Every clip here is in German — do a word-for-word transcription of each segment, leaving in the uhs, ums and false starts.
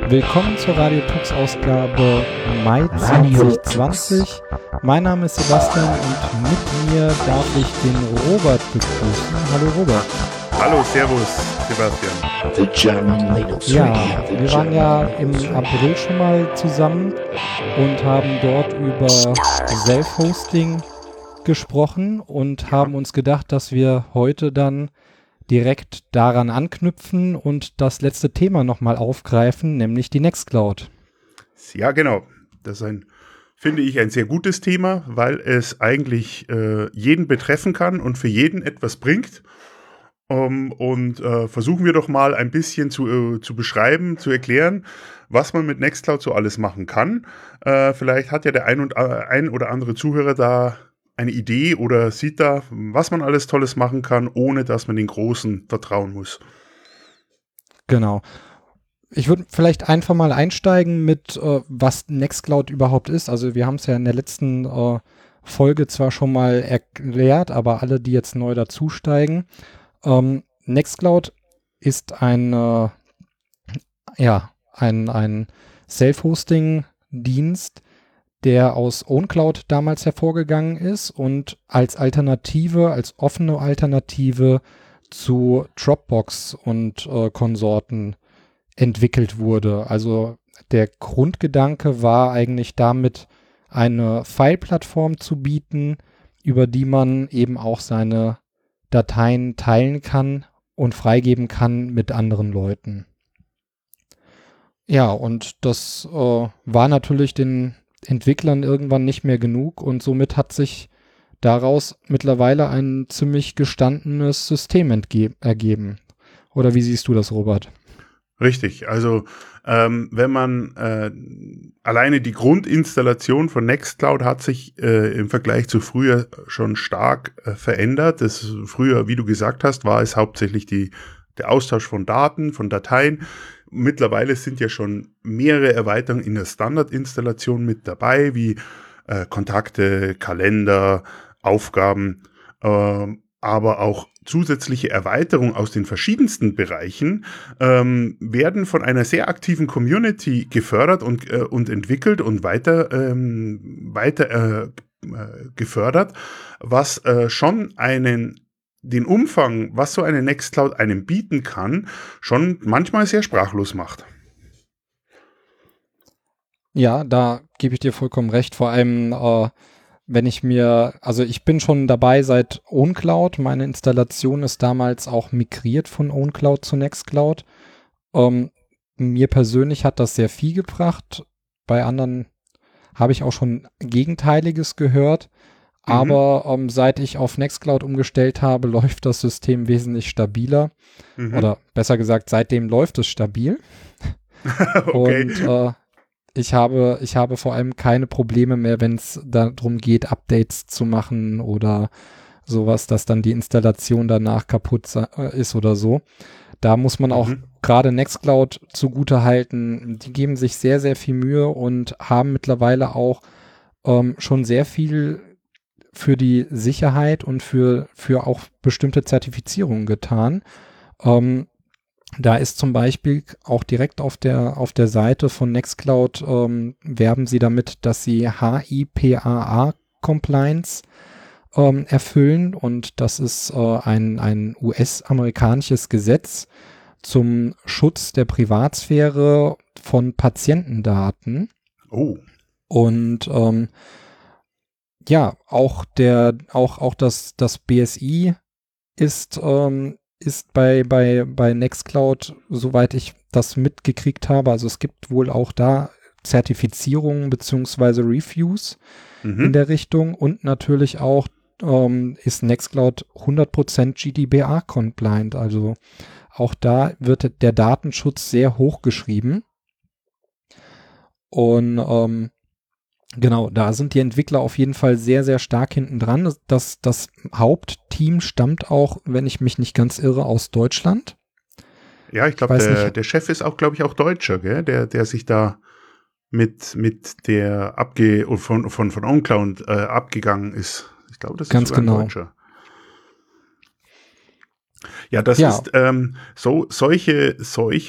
Willkommen zur Radio Tux Ausgabe Mai zwanzig zwanzig. Mein Name ist Sebastian und mit mir darf ich den Robert begrüßen. Hallo Robert. Hallo, servus Sebastian. Ja, wir waren ja im April schon mal zusammen und haben dort über Self-Hosting gesprochen und haben uns gedacht, dass wir heute dann direkt daran anknüpfen und das letzte Thema nochmal aufgreifen, nämlich die Nextcloud. Ja, genau. Das ist ein, finde ich, ein sehr gutes Thema, weil es eigentlich äh, jeden betreffen kann und für jeden etwas bringt. Um, und äh, versuchen wir doch mal ein bisschen zu, äh, zu beschreiben, zu erklären, was man mit Nextcloud so alles machen kann. Äh, vielleicht hat ja der ein, und, äh, ein oder andere Zuhörer da eine Idee oder sieht da, was man alles Tolles machen kann, ohne dass man den Großen vertrauen muss. Genau. Ich würde vielleicht einfach mal einsteigen mit, äh, was Nextcloud überhaupt ist. Also wir haben es ja in der letzten äh, Folge zwar schon mal erklärt, aber alle, die jetzt neu dazusteigen, ähm, Nextcloud ist ein, äh, ja, ein, ein Self-Hosting-Dienst, der aus OwnCloud damals hervorgegangen ist und als Alternative, als offene Alternative zu Dropbox und äh, Konsorten entwickelt wurde. Also der Grundgedanke war eigentlich damit, eine File-Plattform zu bieten, über die man eben auch seine Dateien teilen kann und freigeben kann mit anderen Leuten. Ja, und das äh, war natürlich den Entwicklern irgendwann nicht mehr genug und somit hat sich daraus mittlerweile ein ziemlich gestandenes System entge- ergeben. Oder wie siehst du das, Robert? Richtig, also ähm, wenn man äh, alleine die Grundinstallation von Nextcloud hat sich äh, im Vergleich zu früher schon stark äh, verändert. Das früher, wie du gesagt hast, war es hauptsächlich die, der Austausch von Daten, von Dateien. Mittlerweile sind ja schon mehrere Erweiterungen in der Standardinstallation mit dabei, wie äh, Kontakte, Kalender, Aufgaben, äh, aber auch zusätzliche Erweiterungen aus den verschiedensten Bereichen ähm, werden von einer sehr aktiven Community gefördert und, äh, und entwickelt und weiter, ähm, weiter äh, gefördert, was äh, schon einen den Umfang, was so eine Nextcloud einem bieten kann, schon manchmal sehr sprachlos macht. Ja, da gebe ich dir vollkommen recht. Vor allem, äh, wenn ich mir, also ich bin schon dabei seit OwnCloud. Meine Installation ist damals auch migriert von OwnCloud zu Nextcloud. Ähm, mir persönlich hat das sehr viel gebracht. Bei anderen habe ich auch schon Gegenteiliges gehört. Aber ähm, seit ich auf Nextcloud umgestellt habe, läuft das System wesentlich stabiler. Mhm. Oder besser gesagt, seitdem läuft es stabil. Okay. Und äh, ich habe, ich habe vor allem keine Probleme mehr, wenn es darum geht, Updates zu machen oder sowas, dass dann die Installation danach kaputt ist oder so. Da muss man auch mhm. gerade Nextcloud zugute halten. Die geben sich sehr, sehr viel Mühe und haben mittlerweile auch ähm, schon sehr viel für die Sicherheit und für, für auch bestimmte Zertifizierungen getan. Ähm, da ist zum Beispiel auch direkt auf der, auf der Seite von Nextcloud ähm, werben sie damit, dass sie H I P A A-Compliance ähm, erfüllen und das ist äh, ein, ein U S-amerikanisches Gesetz zum Schutz der Privatsphäre von Patientendaten. Oh. Und ähm, ja, auch der, auch, auch das, das B S I ist, ähm, ist bei, bei, bei Nextcloud, soweit ich das mitgekriegt habe, also es gibt wohl auch da Zertifizierungen beziehungsweise Reviews mhm. in der Richtung und natürlich auch ähm, ist Nextcloud hundert Prozent G D P R-compliant, also auch da wird der Datenschutz sehr hoch geschrieben und ähm, genau, da sind die Entwickler auf jeden Fall sehr, sehr stark hinten dran. Das, das Hauptteam stammt auch, wenn ich mich nicht ganz irre, aus Deutschland. Ja, ich glaube, der, der Chef ist auch, glaube ich, auch Deutscher, gell? Der, der sich da mit, mit der Abge von, von, von OwnCloud äh, abgegangen ist. Ich glaube, das ist ganz sogar genau. ein Deutscher. Ja, das Ja. ist ähm, so solche solche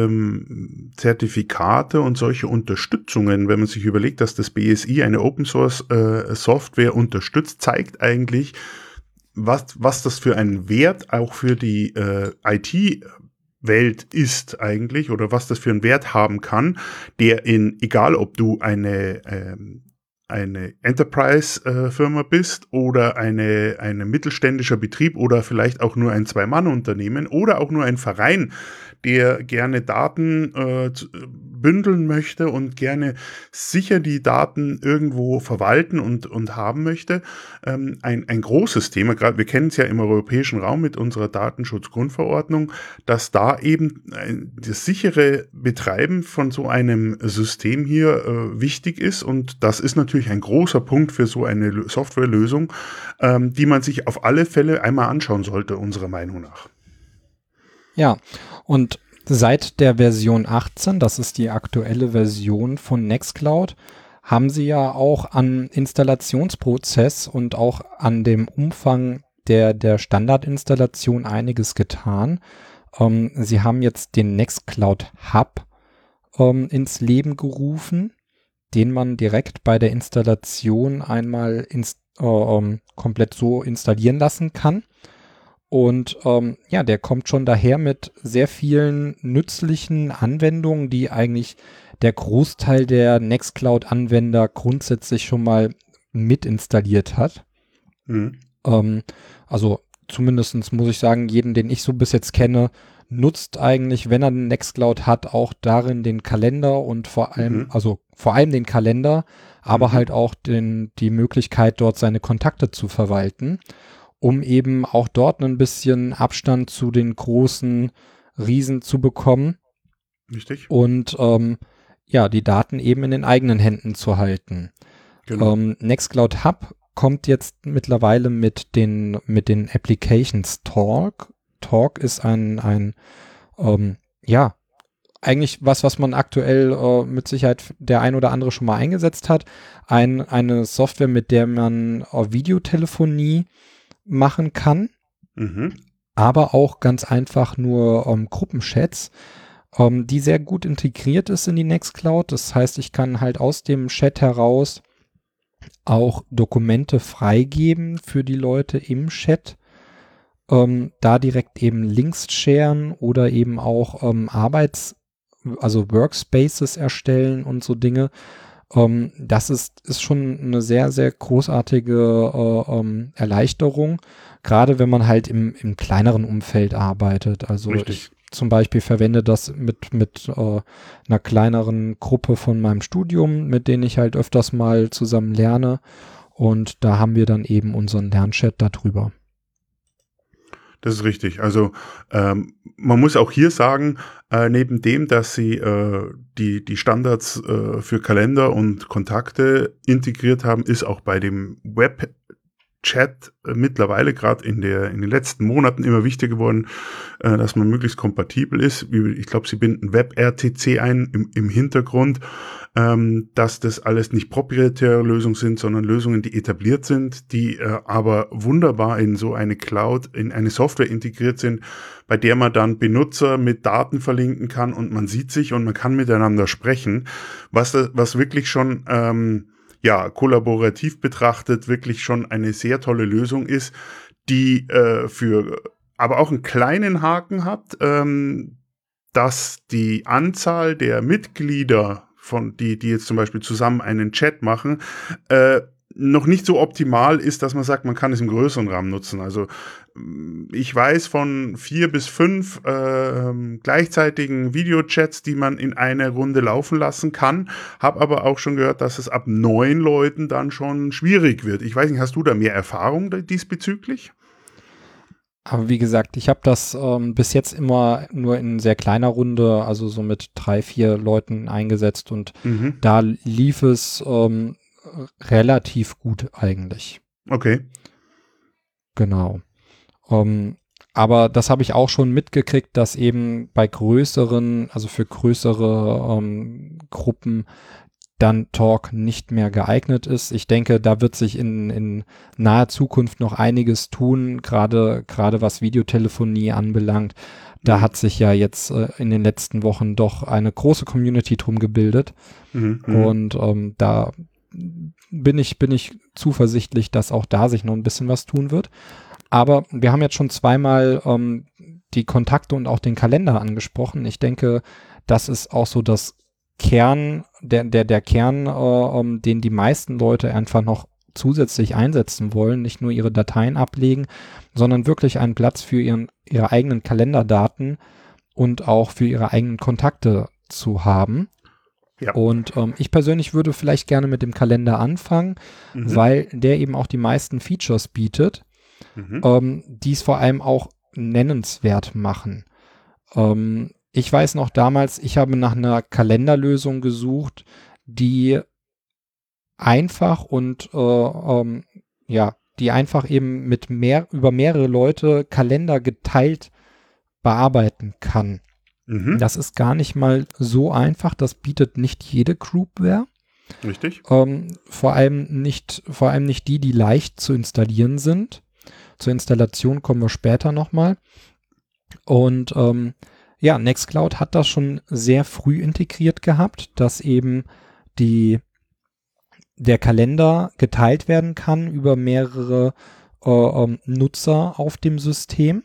ähm, Zertifikate und solche Unterstützungen, wenn man sich überlegt, dass das B S I eine Open Source äh, Software unterstützt, zeigt eigentlich, was was das für einen Wert auch für die äh, I T Welt ist eigentlich oder was das für einen Wert haben kann, der in, egal ob du eine ähm, eine Enterprise-Firma bist oder eine, eine mittelständischer Betrieb oder vielleicht auch nur ein Zwei-Mann-Unternehmen oder auch nur ein Verein, der gerne Daten äh, bündeln möchte und gerne sicher die Daten irgendwo verwalten und, und haben möchte. Ähm, ein, ein großes Thema, gerade wir kennen es ja im europäischen Raum mit unserer Datenschutzgrundverordnung, dass da eben ein, das sichere Betreiben von so einem System hier äh, wichtig ist und das ist natürlich ein großer Punkt für so eine Softwarelösung, ähm, die man sich auf alle Fälle einmal anschauen sollte, unserer Meinung nach. Ja, und seit der Version achtzehn, das ist die aktuelle Version von Nextcloud, haben sie ja auch an Installationsprozess und auch an dem Umfang der, der Standardinstallation einiges getan. Ähm, sie haben jetzt den Nextcloud Hub ähm, ins Leben gerufen, den man direkt bei der Installation einmal ins, äh, ähm, komplett so installieren lassen kann. Und ähm, ja, der kommt schon daher mit sehr vielen nützlichen Anwendungen, die eigentlich der Großteil der Nextcloud-Anwender grundsätzlich schon mal mit installiert hat. Mhm. Ähm, also zumindestens muss ich sagen, jeden, den ich so bis jetzt kenne, nutzt eigentlich, wenn er einen Nextcloud hat, auch darin den Kalender und vor allem, Mhm. also vor allem den Kalender, aber Mhm. halt auch den, die Möglichkeit, dort seine Kontakte zu verwalten, um eben auch dort ein bisschen Abstand zu den großen Riesen zu bekommen. Richtig. Und ähm, ja, die Daten eben in den eigenen Händen zu halten. Genau. Ähm, Nextcloud Hub kommt jetzt mittlerweile mit den, mit den Applications Talk. Talk ist ein, ein ähm, ja, eigentlich was, was man aktuell äh, mit Sicherheit der ein oder andere schon mal eingesetzt hat. Ein, eine Software, mit der man äh, Videotelefonie machen kann, Mhm. aber auch ganz einfach nur ähm, Gruppenchats, ähm, die sehr gut integriert ist in die Nextcloud. Das heißt, ich kann halt aus dem Chat heraus auch Dokumente freigeben für die Leute im Chat, ähm, da direkt eben Links sharen oder eben auch ähm, Arbeits-, also Workspaces erstellen und so Dinge. Ähm, das ist, ist schon eine sehr, sehr großartige äh, ähm, Erleichterung, gerade wenn man halt im, im kleineren Umfeld arbeitet. Also Richtig. ich zum Beispiel verwende das mit, mit äh, einer kleineren Gruppe von meinem Studium, mit denen ich halt öfters mal zusammen lerne. Und da haben wir dann eben unseren Lernchat darüber. Das ist richtig. Also ähm, man muss auch hier sagen, äh, neben dem, dass sie äh, die, die Standards äh, für Kalender und Kontakte integriert haben, ist auch bei dem Web Chat äh, mittlerweile gerade in der in den letzten Monaten immer wichtiger geworden, äh, dass man möglichst kompatibel ist. Ich glaube, sie binden WebRTC ein im, im Hintergrund, ähm, dass das alles nicht proprietäre Lösungen sind, sondern Lösungen, die etabliert sind, die äh, aber wunderbar in so eine Cloud, in eine Software integriert sind, bei der man dann Benutzer mit Daten verlinken kann und man sieht sich und man kann miteinander sprechen, was das, was wirklich schon ähm, ja, kollaborativ betrachtet wirklich schon eine sehr tolle Lösung ist, die äh, für aber auch einen kleinen Haken hat, ähm, dass die Anzahl der Mitglieder, von die, die jetzt zum Beispiel zusammen einen Chat machen, äh, noch nicht so optimal ist, dass man sagt, man kann es im größeren Rahmen nutzen. Also ich weiß von vier bis fünf äh, gleichzeitigen Videochats, die man in einer Runde laufen lassen kann, habe aber auch schon gehört, dass es ab neun Leuten dann schon schwierig wird. Ich weiß nicht, hast du da mehr Erfahrung diesbezüglich? Aber wie gesagt, ich habe das ähm, bis jetzt immer nur in sehr kleiner Runde, also so mit drei, vier Leuten eingesetzt und Mhm. da lief es ähm, relativ gut eigentlich. Okay. Genau. Um, aber das habe ich auch schon mitgekriegt, dass eben bei größeren, also für größere um, Gruppen dann Talk nicht mehr geeignet ist. Ich denke, da wird sich in, in naher Zukunft noch einiges tun, gerade gerade was Videotelefonie anbelangt. Da mhm. hat sich ja jetzt äh, in den letzten Wochen doch eine große Community drum gebildet. Mhm. Und ähm, da bin ich, bin ich zuversichtlich, dass auch da sich noch ein bisschen was tun wird. Aber wir haben jetzt schon zweimal ähm, die Kontakte und auch den Kalender angesprochen. Ich denke, das ist auch so das Kern, der, der, der Kern, äh, um, den die meisten Leute einfach noch zusätzlich einsetzen wollen, nicht nur ihre Dateien ablegen, sondern wirklich einen Platz für ihren, ihre eigenen Kalenderdaten und auch für ihre eigenen Kontakte zu haben. Ja. Und ähm, ich persönlich würde vielleicht gerne mit dem Kalender anfangen, mhm. weil der eben auch die meisten Features bietet, mhm. ähm, die es vor allem auch nennenswert machen. Ähm, ich weiß noch damals, ich habe nach einer Kalenderlösung gesucht, die einfach und äh, ähm, ja, die einfach eben mit mehr über mehrere Leute Kalender geteilt bearbeiten kann. Mhm. Das ist gar nicht mal so einfach. Das bietet nicht jede Groupware. Richtig. Ähm, vor allem nicht, vor allem nicht die, die leicht zu installieren sind. Zur Installation kommen wir später nochmal. Und ähm, ja, Nextcloud hat das schon sehr früh integriert gehabt, dass eben die der Kalender geteilt werden kann über mehrere äh, ähm, Nutzer auf dem System.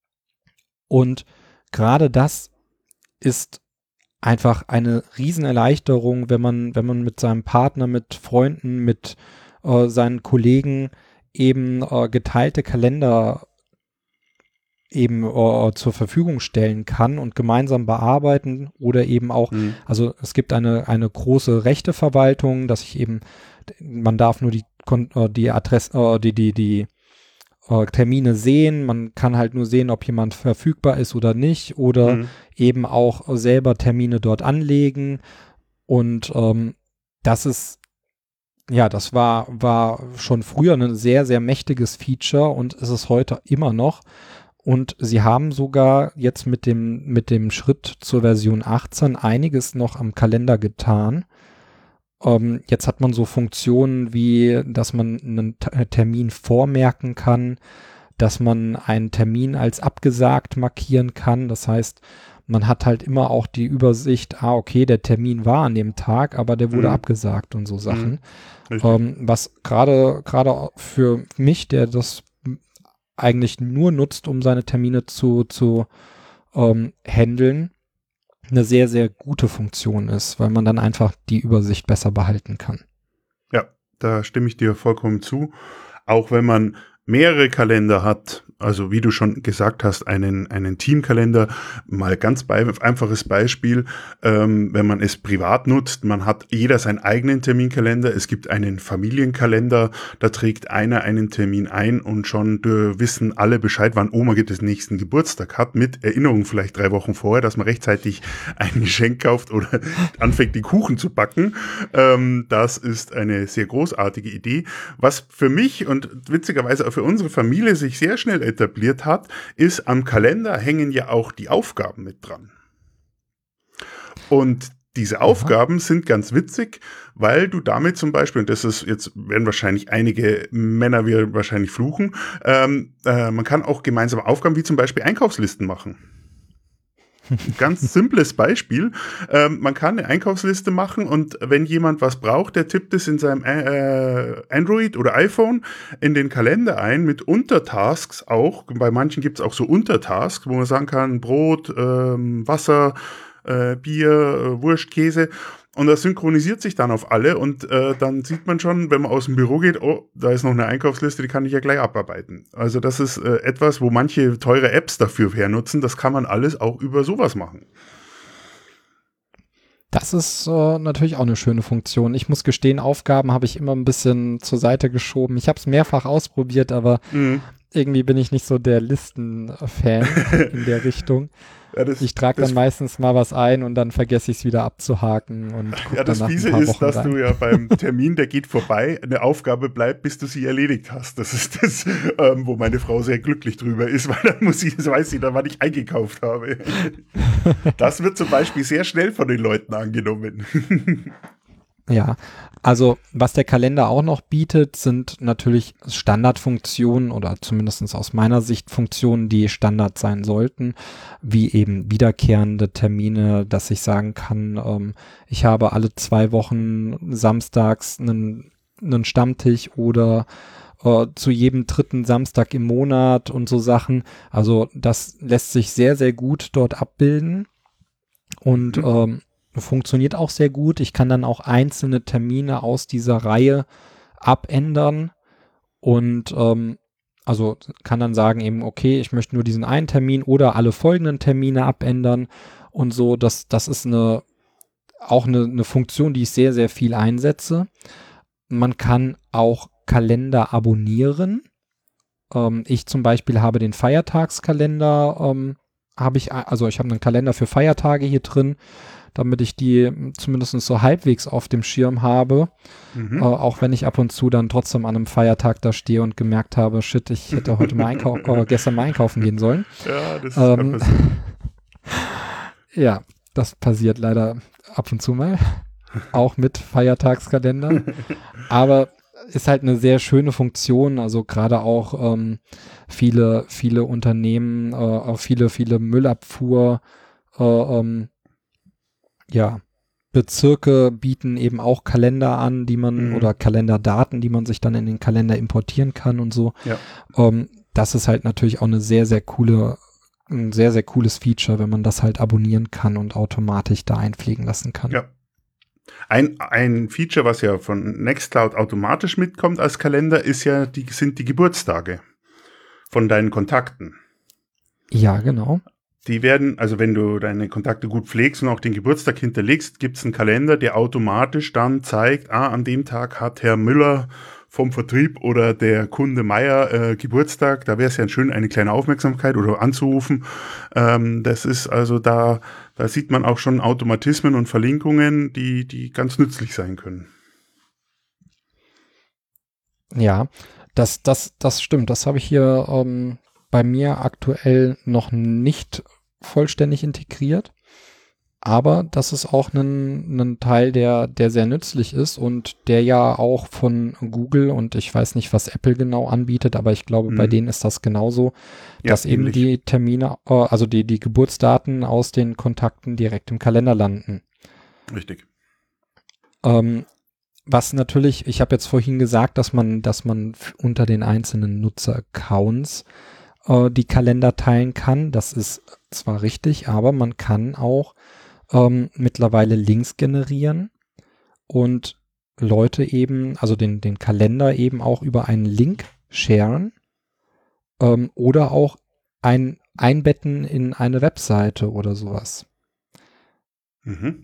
Und gerade das ist einfach eine Riesenerleichterung, wenn man, wenn man mit seinem Partner, mit Freunden, mit äh, seinen Kollegen eben äh, geteilte Kalender eben äh, zur Verfügung stellen kann und gemeinsam bearbeiten oder eben auch, mhm. also es gibt eine, eine große Rechteverwaltung, dass ich eben, man darf nur die, die Adresse, äh, die, die, die äh, Termine sehen, man kann halt nur sehen, ob jemand verfügbar ist oder nicht oder mhm. eben auch selber Termine dort anlegen und ähm, das ist ja, das war, war schon früher ein sehr, sehr mächtiges Feature und ist es heute immer noch. Und sie haben sogar jetzt mit dem, mit dem Schritt zur Version achtzehn einiges noch am Kalender getan. Ähm, jetzt hat man so Funktionen wie, dass man einen T- Termin vormerken kann, dass man einen Termin als abgesagt markieren kann. Das heißt, man hat halt immer auch die Übersicht, ah, okay, der Termin war an dem Tag, aber der wurde mhm. abgesagt und so Sachen. Mhm. Ähm, was gerade, gerade für mich, der das eigentlich nur nutzt, um seine Termine zu, zu ähm, handeln, eine sehr, sehr gute Funktion ist, weil man dann einfach die Übersicht besser behalten kann. Ja, da stimme ich dir vollkommen zu. Auch wenn man mehrere Kalender hat, also wie du schon gesagt hast, einen, einen Teamkalender, mal ganz bei, einfaches Beispiel, ähm, wenn man es privat nutzt, man hat jeder seinen eigenen Terminkalender, es gibt einen Familienkalender, da trägt einer einen Termin ein und schon äh, wissen alle Bescheid, wann Oma den nächsten Geburtstag hat, mit Erinnerung vielleicht drei Wochen vorher, dass man rechtzeitig ein Geschenk kauft oder anfängt, die Kuchen zu backen. Ähm, das ist eine sehr großartige Idee. Was für mich und witzigerweise auch für unsere Familie sich sehr schnell etabliert hat, ist, am Kalender hängen ja auch die Aufgaben mit dran. Und diese Aufgaben Aha. sind ganz witzig, weil du damit zum Beispiel, und das ist jetzt, werden wahrscheinlich einige Männer wir wahrscheinlich fluchen, ähm, äh, man kann auch gemeinsame Aufgaben wie zum Beispiel Einkaufslisten machen. Ganz simples Beispiel. Ähm, man kann eine Einkaufsliste machen und wenn jemand was braucht, der tippt es in seinem äh, Android oder iPhone in den Kalender ein mit Untertasks auch. Bei manchen gibt es auch so Untertasks, wo man sagen kann, Brot, ähm, Wasser, äh, Bier, äh, Wurst, Käse. Und das synchronisiert sich dann auf alle und äh, dann sieht man schon, wenn man aus dem Büro geht, oh, da ist noch eine Einkaufsliste, die kann ich ja gleich abarbeiten. Also das ist äh, etwas, wo manche teure Apps dafür hernutzen, das kann man alles auch über sowas machen. Das ist äh, natürlich auch eine schöne Funktion. Ich muss gestehen, Aufgaben habe ich immer ein bisschen zur Seite geschoben. Ich habe es mehrfach ausprobiert, aber mhm. irgendwie bin ich nicht so der Listen-Fan in der Richtung. Ja, das, ich trage dann meistens mal was ein und dann vergesse ich es wieder abzuhaken. Und ja, das Fiese ist, dass rein. du ja beim Termin, der geht vorbei, eine Aufgabe bleibt, bis du sie erledigt hast. Das ist das, ähm, wo meine Frau sehr glücklich drüber ist, weil dann muss sie, das weiß sie dann, wann ich eingekauft habe. Das wird zum Beispiel sehr schnell von den Leuten angenommen. Ja, also was der Kalender auch noch bietet, sind natürlich Standardfunktionen oder zumindest aus meiner Sicht Funktionen, die Standard sein sollten, wie eben wiederkehrende Termine, dass ich sagen kann, ähm, ich habe alle zwei Wochen samstags einen, einen Stammtisch oder äh, zu jedem dritten Samstag im Monat und so Sachen. Also das lässt sich sehr, sehr gut dort abbilden und Mhm. ähm, funktioniert auch sehr gut. Ich kann dann auch einzelne Termine aus dieser Reihe abändern und ähm, also kann dann sagen eben, okay, ich möchte nur diesen einen Termin oder alle folgenden Termine abändern und so. Das, das ist eine auch eine, eine Funktion, die ich sehr, sehr viel einsetze. Man kann auch Kalender abonnieren. Ähm, ich zum Beispiel habe den Feiertagskalender, ähm, habe ich, also ich habe einen Kalender für Feiertage hier drin, damit ich die zumindest so halbwegs auf dem Schirm habe, Mhm. äh, auch wenn ich ab und zu dann trotzdem an einem Feiertag da stehe und gemerkt habe, shit, ich hätte heute mal einkaufen, äh, gestern mal einkaufen gehen sollen. Ja, das Ähm, kann passieren. ja, das passiert leider ab und zu mal, auch mit Feiertagskalender, aber ist halt eine sehr schöne Funktion, also gerade auch ähm, viele, viele Unternehmen, äh, auch viele, viele Müllabfuhr, äh, ähm, ja, Bezirke bieten eben auch Kalender an, die man, Mhm. oder Kalenderdaten, die man sich dann in den Kalender importieren kann und so. Ja. Ähm, das ist halt natürlich auch eine sehr, sehr coole, ein sehr, sehr cooles Feature, wenn man das halt abonnieren kann und automatisch da einpflegen lassen kann. Ja. Ein, ein Feature, was ja von Nextcloud automatisch mitkommt als Kalender, ist ja die, sind die Geburtstage von deinen Kontakten. Ja, genau. Die werden, also wenn du deine Kontakte gut pflegst und auch den Geburtstag hinterlegst, gibt es einen Kalender, der automatisch dann zeigt, ah, an dem Tag hat Herr Müller vom Vertrieb oder der Kunde Meier äh, Geburtstag. Da wäre es ja schön, eine kleine Aufmerksamkeit oder anzurufen. Ähm, das ist also da, da sieht man auch schon Automatismen und Verlinkungen, die, die ganz nützlich sein können. Ja, das, das, das stimmt. Das habe ich hier ähm, bei mir aktuell noch nicht vollständig integriert. Aber das ist auch ein, ein Teil, der, der sehr nützlich ist und der ja auch von Google und ich weiß nicht, was Apple genau anbietet, aber ich glaube, mhm. bei denen ist das genauso, Ja, dass eben ähnlich. die Termine, äh, also die, die Geburtsdaten aus den Kontakten direkt im Kalender landen. Richtig. Ähm, was natürlich, ich habe jetzt vorhin gesagt, dass man, dass man unter den einzelnen Nutzer-Accounts äh, die Kalender teilen kann. Das ist zwar richtig, aber man kann auch ähm, mittlerweile Links generieren und Leute eben, also den, den Kalender eben auch über einen Link sharen ähm, oder auch ein, einbetten in eine Webseite oder sowas. Mhm.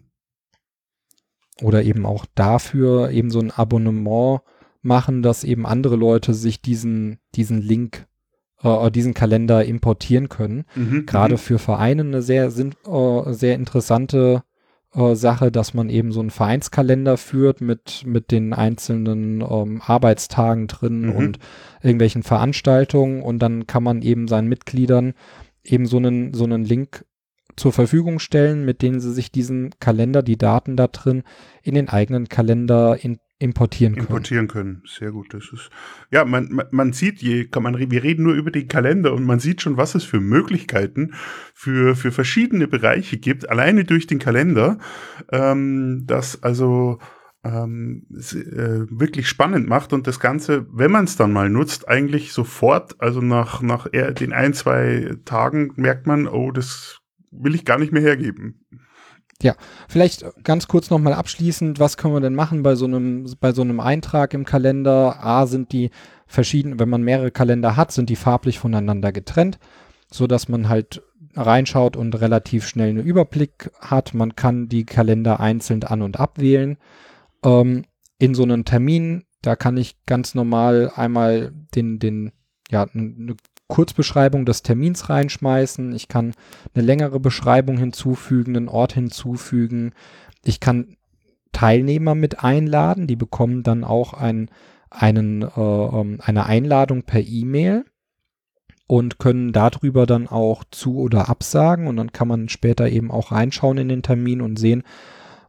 Oder eben auch dafür eben so ein Abonnement machen, dass eben andere Leute sich diesen, diesen Link, äh, diesen Kalender importieren können. Mhm, Gerade mhm. für Vereine eine sehr, äh, sehr interessante äh, Sache, dass man eben so einen Vereinskalender führt mit, mit den einzelnen ähm, Arbeitstagen drin Mhm. und irgendwelchen Veranstaltungen und dann kann man eben seinen Mitgliedern eben so einen, so einen Link zur Verfügung stellen, mit denen sie sich diesen Kalender, die Daten da drin, in den eigenen Kalender in, importieren können. Importieren können, sehr gut. Das ist, ja, man, man, man sieht, je, kann man, wir reden nur über den Kalender und man sieht schon, was es für Möglichkeiten für, für verschiedene Bereiche gibt, alleine durch den Kalender, ähm, das also ähm, äh, wirklich spannend macht und das Ganze, wenn man es dann mal nutzt, eigentlich sofort, also nach, nach eher den ein, zwei Tagen merkt man, oh, das will ich gar nicht mehr hergeben. Ja, vielleicht ganz kurz nochmal abschließend, was können wir denn machen bei so einem, bei so einem Eintrag im Kalender? A, sind die verschieden, wenn man mehrere Kalender hat, sind die farblich voneinander getrennt, so dass man halt reinschaut und relativ schnell einen Überblick hat. Man kann die Kalender einzeln an- und abwählen. Ähm, in so einem Termin, da kann ich ganz normal einmal den, den, ja, eine Kurzbeschreibung des Termins reinschmeißen. Ich kann eine längere Beschreibung hinzufügen, einen Ort hinzufügen. Ich kann Teilnehmer mit einladen. Die bekommen dann auch ein, einen, äh, eine Einladung per E-Mail und können darüber dann auch zu- oder absagen. Und dann kann man später eben auch reinschauen in den Termin und sehen,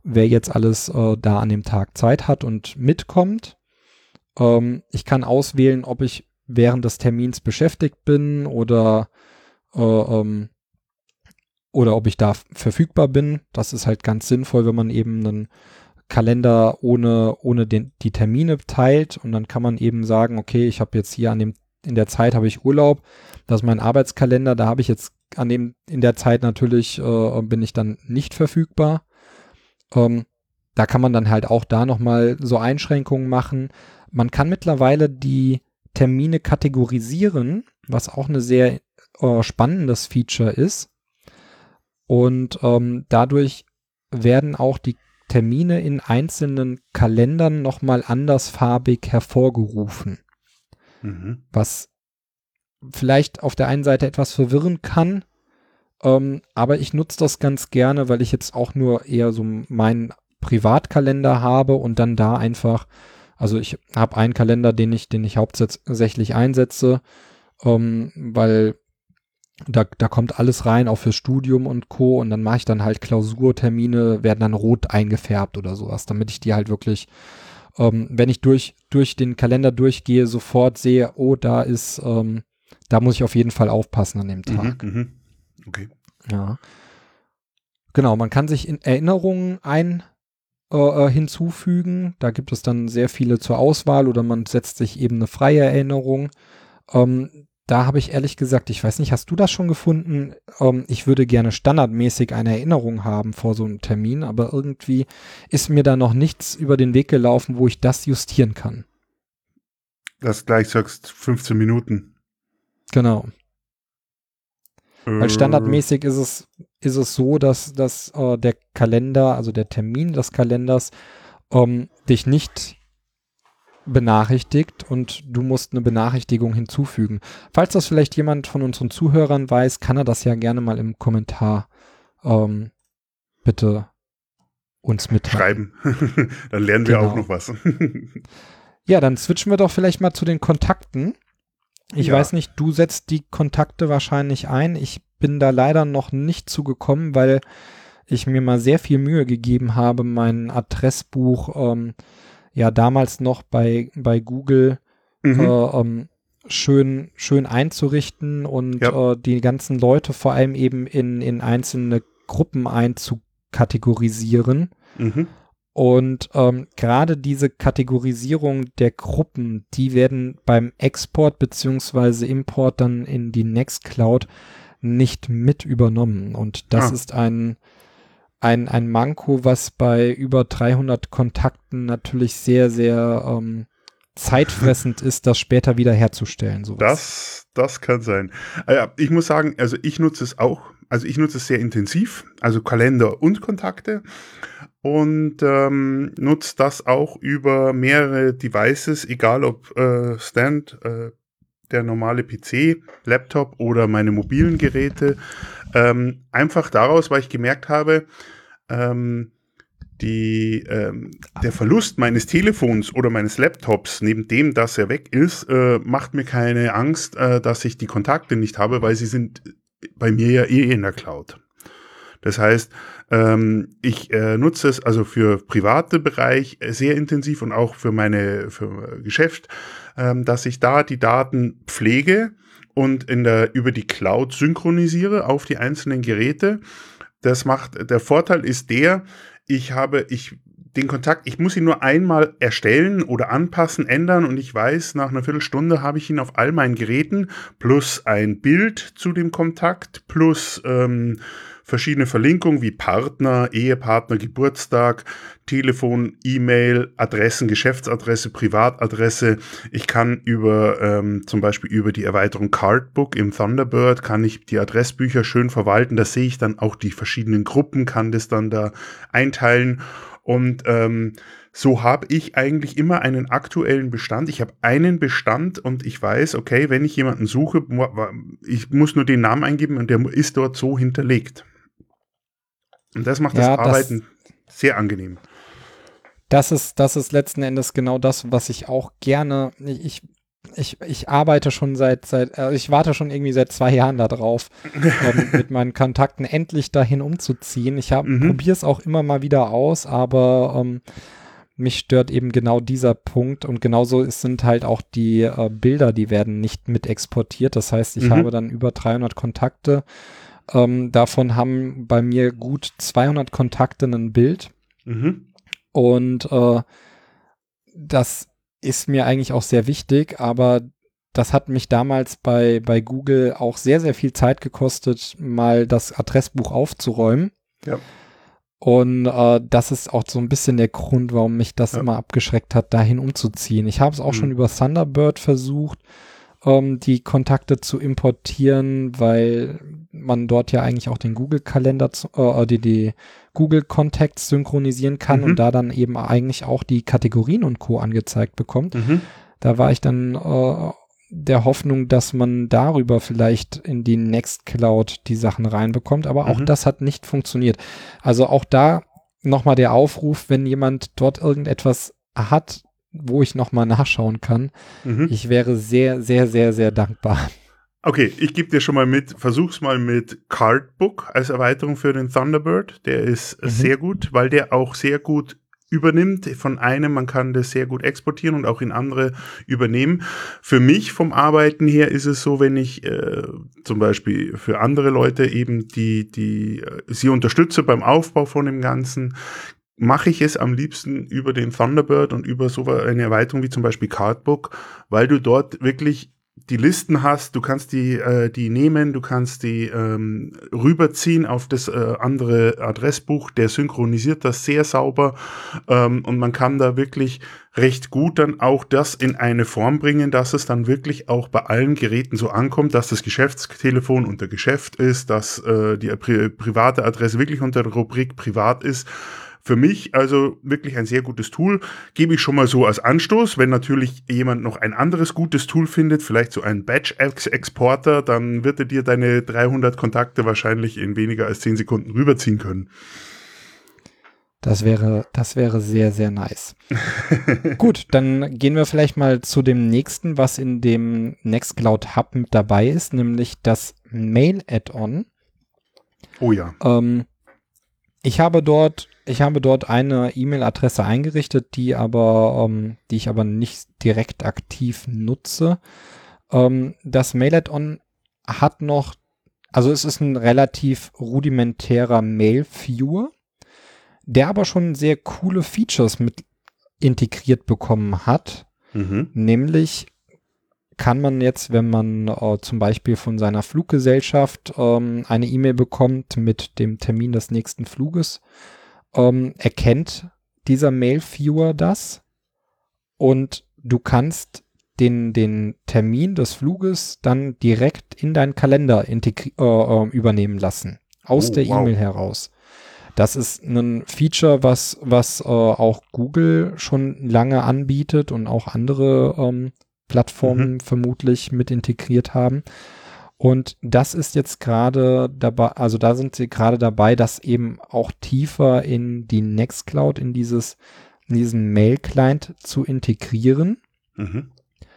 wer jetzt alles äh, da an dem Tag Zeit hat und mitkommt. Ähm, ich kann auswählen, ob ich während des Termins beschäftigt bin oder äh, ähm, oder ob ich da verfügbar bin. Das ist halt ganz sinnvoll, wenn man eben einen Kalender ohne, ohne den, die Termine teilt, und dann kann man eben sagen, okay, ich habe jetzt hier an dem, in der Zeit habe ich Urlaub, das ist mein Arbeitskalender, da habe ich jetzt an dem, in der Zeit natürlich, äh, bin ich dann nicht verfügbar. Ähm, da kann man dann halt auch da nochmal so Einschränkungen machen. Man kann mittlerweile die Termine kategorisieren, was auch eine sehr äh, spannendes Feature ist. Und ähm, dadurch werden auch die Termine in einzelnen Kalendern nochmal andersfarbig hervorgerufen. Mhm. Was vielleicht auf der einen Seite etwas verwirren kann, ähm, aber ich nutze das ganz gerne, weil ich jetzt auch nur eher so meinen Privatkalender habe und dann da einfach, also ich habe einen Kalender, den ich, den ich hauptsächlich einsetze, ähm, weil Da, da kommt alles rein, auch fürs Studium und Co. Und dann mache ich dann halt Klausurtermine, werden dann rot eingefärbt oder sowas, damit ich die halt wirklich, ähm, wenn ich durch, durch den Kalender durchgehe, sofort sehe, oh, da ist, ähm, da muss ich auf jeden Fall aufpassen an dem Tag. Mhm, mhm. Okay. Ja. Genau, man kann sich in Erinnerungen ein äh, hinzufügen. Da gibt es dann sehr viele zur Auswahl, oder man setzt sich eben eine freie Erinnerung. Ähm, Da habe ich ehrlich gesagt, ich weiß nicht, hast du das schon gefunden? Ähm, ich würde gerne standardmäßig eine Erinnerung haben vor so einem Termin, aber irgendwie ist mir da noch nichts über den Weg gelaufen, wo ich das justieren kann. Das gleich sagst, fünfzehn Minuten. Genau. Äh, Weil standardmäßig ist es, ist es so, dass, dass äh, der Kalender, also der Termin des Kalenders, ähm, dich nicht benachrichtigt, und du musst eine Benachrichtigung hinzufügen. Falls das vielleicht jemand von unseren Zuhörern weiß, kann er das ja gerne mal im Kommentar ähm, bitte uns mitteilen. Schreiben. Dann lernen wir Genau. auch noch was. Ja, dann switchen wir doch vielleicht mal zu den Kontakten. Ich Ja. weiß nicht, du setzt die Kontakte wahrscheinlich ein. Ich bin da leider noch nicht zugekommen, weil ich mir mal sehr viel Mühe gegeben habe, mein Adressbuch ähm, ja damals noch bei, bei Google Mhm. äh, ähm, schön, schön einzurichten und Ja. äh, die ganzen Leute vor allem eben in, in einzelne Gruppen einzukategorisieren. Mhm. Und ähm, gerade diese Kategorisierung der Gruppen, die werden beim Export beziehungsweise Import dann in die Nextcloud nicht mit übernommen. Und das Ah. ist ein Ein, ein Manko, was bei über dreihundert Kontakten natürlich sehr, sehr ähm, zeitfressend ist, das später wieder herzustellen. Sowas. Das, das kann sein. Ah ja, ich muss sagen, also ich nutze es auch, also ich nutze es sehr intensiv, also Kalender und Kontakte, und ähm, nutze das auch über mehrere Devices, egal ob äh, Stand, äh, der normale P C, Laptop oder meine mobilen Geräte. Ähm, einfach daraus, weil ich gemerkt habe, ähm, die, ähm, der Verlust meines Telefons oder meines Laptops, neben dem, dass er weg ist, äh, macht mir keine Angst, äh, dass ich die Kontakte nicht habe, weil sie sind bei mir ja eh in der Cloud. Das heißt, ähm, ich äh, nutze es also für private Bereich sehr intensiv und auch für meine für Geschäft, ähm, dass ich da die Daten pflege und in der über die Cloud synchronisiere auf die einzelnen Geräte. Das macht, der Vorteil ist der, ich habe, ich, den Kontakt, ich muss ihn nur einmal erstellen oder anpassen, ändern, und ich weiß, nach einer Viertelstunde habe ich ihn auf all meinen Geräten, plus ein Bild zu dem Kontakt, plus ähm, verschiedene Verlinkungen wie Partner, Ehepartner, Geburtstag, Telefon, E-Mail, Adressen, Geschäftsadresse, Privatadresse. Ich kann über ähm, zum Beispiel über die Erweiterung Cardbook im Thunderbird kann ich die Adressbücher schön verwalten. Da sehe ich dann auch die verschiedenen Gruppen, kann das dann da einteilen, und ähm, so habe ich eigentlich immer einen aktuellen Bestand. Ich habe einen Bestand und ich weiß, okay, wenn ich jemanden suche, ich muss nur den Namen eingeben und der ist dort so hinterlegt. Und das macht Ja, das Arbeiten das, sehr angenehm. Das ist, das ist letzten Endes genau das, was ich auch gerne, ich, ich, ich arbeite schon seit, seit äh, ich warte schon irgendwie seit zwei Jahren da drauf, ähm, mit meinen Kontakten endlich dahin umzuziehen. Ich Mhm. probiere es auch immer mal wieder aus, aber ähm, mich stört eben genau dieser Punkt und genauso ist, sind halt auch die äh, Bilder, die werden nicht mit exportiert. Das heißt, ich Mhm. habe dann über dreihundert Kontakte. Ähm, davon haben bei mir gut zweihundert Kontakte ein Bild. Mhm. Und äh, das ist mir eigentlich auch sehr wichtig, aber das hat mich damals bei, bei Google auch sehr, sehr viel Zeit gekostet, mal das Adressbuch aufzuräumen. Ja. Und äh, das ist auch so ein bisschen der Grund, warum mich das Ja. immer abgeschreckt hat, dahin umzuziehen. Ich habe es auch Mhm. schon über Thunderbird versucht, ähm, die Kontakte zu importieren, weil man dort ja eigentlich auch den Google-Kalender, zu- äh, die, die Google-Contacts synchronisieren kann Mhm. und da dann eben eigentlich auch die Kategorien und Co. angezeigt bekommt. Mhm. Da war ich dann äh, der Hoffnung, dass man darüber vielleicht in die Nextcloud die Sachen reinbekommt, aber auch Mhm. das hat nicht funktioniert. Also auch da nochmal der Aufruf, wenn jemand dort irgendetwas hat, wo ich nochmal nachschauen kann. Mhm. Ich wäre sehr, sehr, sehr, sehr dankbar. Okay, ich gebe dir schon mal mit, versuch's mal mit Cardbook als Erweiterung für den Thunderbird. Der ist Mhm. sehr gut, weil der auch sehr gut übernimmt von einem, man kann das sehr gut exportieren und auch in andere übernehmen. Für mich vom Arbeiten her ist es so, wenn ich äh, zum Beispiel für andere Leute eben die, die äh, sie unterstütze beim Aufbau von dem Ganzen, mache ich es am liebsten über den Thunderbird und über so eine Erweiterung wie zum Beispiel Cardbook, weil du dort wirklich die Listen hast, du kannst die äh, die nehmen, du kannst die ähm, rüberziehen auf das äh, andere Adressbuch, der synchronisiert das sehr sauber ähm, und man kann da wirklich recht gut dann auch das in eine Form bringen, dass es dann wirklich auch bei allen Geräten so ankommt, dass das Geschäftstelefon unter Geschäft ist, dass äh, die pri- private Adresse wirklich unter der Rubrik privat ist. Für mich also wirklich ein sehr gutes Tool, gebe ich schon mal so als Anstoß. Wenn natürlich jemand noch ein anderes gutes Tool findet, vielleicht so einen Batch-Exporter, dann wird er dir deine dreihundert Kontakte wahrscheinlich in weniger als zehn Sekunden rüberziehen können. Das wäre, das wäre sehr, sehr nice. Gut, dann gehen wir vielleicht mal zu dem nächsten, was in dem Nextcloud Hub mit dabei ist, nämlich das Mail-Add-on. Oh ja. Ähm, ich habe dort, ich habe dort eine E-Mail-Adresse eingerichtet, die aber, ähm, die ich aber nicht direkt aktiv nutze. Ähm, das Mail-Add-on hat noch, also es ist ein relativ rudimentärer Mail-Viewer, der aber schon sehr coole Features mit integriert bekommen hat. Mhm. Nämlich kann man jetzt, wenn man äh, zum Beispiel von seiner Fluggesellschaft ähm, eine E-Mail bekommt mit dem Termin des nächsten Fluges, ähm, erkennt dieser Mail-Viewer das und du kannst den, den Termin des Fluges dann direkt in deinen Kalender integri- äh, äh, übernehmen lassen, aus Oh, der wow. E-Mail heraus. Das ist ein Feature, was, was äh, auch Google schon lange anbietet und auch andere ähm, Plattformen Mhm. vermutlich mit integriert haben. Und das ist jetzt gerade dabei, also da sind sie gerade dabei, das eben auch tiefer in die Nextcloud, in dieses, in diesen Mail-Client zu integrieren. Mhm.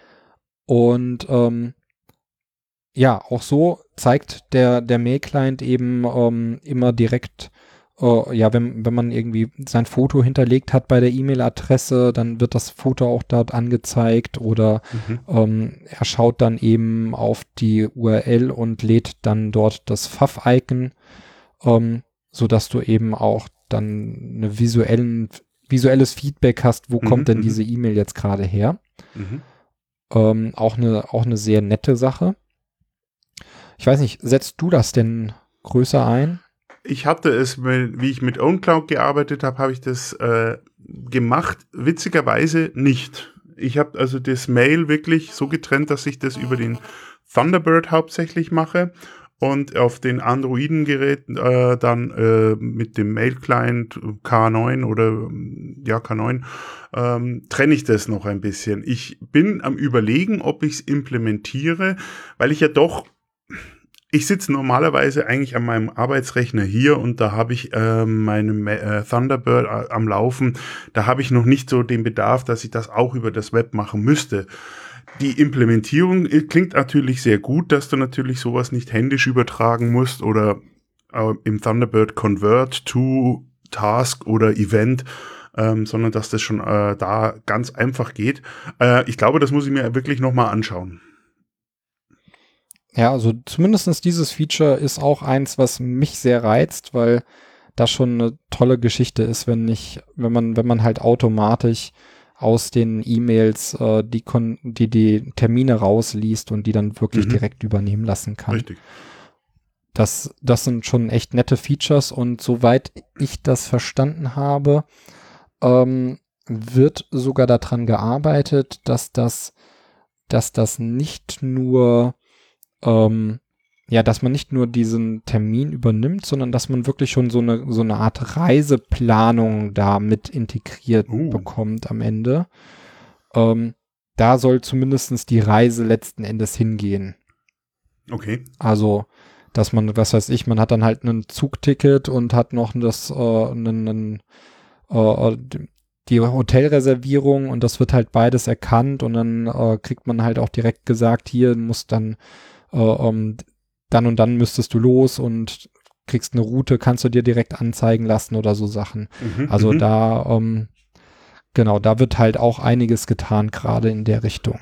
Und ähm, ja, auch so zeigt der, der Mail-Client eben ähm, immer direkt, äh, ja, wenn, wenn man irgendwie sein Foto hinterlegt hat bei der E-Mail-Adresse, dann wird das Foto auch dort angezeigt oder Mhm. ähm, er schaut dann eben auf die U R L und lädt dann dort das Fav-Icon, ähm, sodass du eben auch dann eine visuellen, visuelles Feedback hast, wo Mhm, kommt denn mhm. diese E-Mail jetzt gerade her. Mhm. Ähm, auch eine, auch eine sehr nette Sache. Ich weiß nicht, setzt du das denn größer ein? Ich hatte es, mit, wie ich mit OwnCloud gearbeitet habe, habe ich das äh, gemacht. Witzigerweise nicht. Ich habe also das Mail wirklich so getrennt, dass ich das über den Thunderbird hauptsächlich mache und auf den Androiden-Geräten äh, dann äh, mit dem Mail-Client K neun oder ja K neun ähm, trenne ich das noch ein bisschen. Ich bin am Überlegen, ob ich es implementiere, weil ich ja doch Ich sitze normalerweise eigentlich an meinem Arbeitsrechner hier und da habe ich äh, meinen äh, Thunderbird äh, am Laufen. Da habe ich noch nicht so den Bedarf, dass ich das auch über das Web machen müsste. die Implementierung klingt natürlich sehr gut, dass du natürlich sowas nicht händisch übertragen musst oder äh, im Thunderbird Convert to Task oder Event, ähm, sondern dass das schon äh, da ganz einfach geht. Äh, ich glaube, das muss ich mir wirklich nochmal anschauen. Ja, also zumindest dieses Feature ist auch eins, was mich sehr reizt, weil das schon eine tolle Geschichte ist, wenn nicht, wenn man, wenn man halt automatisch aus den E-Mails äh, die, Kon- die die Termine rausliest und die dann wirklich Mhm. direkt übernehmen lassen kann. Richtig. Das, das sind schon echt nette Features und soweit ich das verstanden habe, ähm, wird sogar daran gearbeitet, dass das, dass das nicht nur ähm, ja, dass man nicht nur diesen Termin übernimmt, sondern dass man wirklich schon so eine, so eine Art Reiseplanung da mit integriert Uh. bekommt am Ende. Ähm, da soll zumindest die Reise letzten Endes hingehen. Okay. Also, dass man, was weiß ich, man hat dann halt ein Zugticket und hat noch das, äh, einen, einen, äh, die Hotelreservierung und das wird halt beides erkannt und dann äh, kriegt man halt auch direkt gesagt, hier muss dann äh, um, dann und dann müsstest du los und kriegst eine Route, kannst du dir direkt anzeigen lassen oder so Sachen. Mhm, also mhm. da, ähm, genau, da wird halt auch einiges getan, gerade in der Richtung.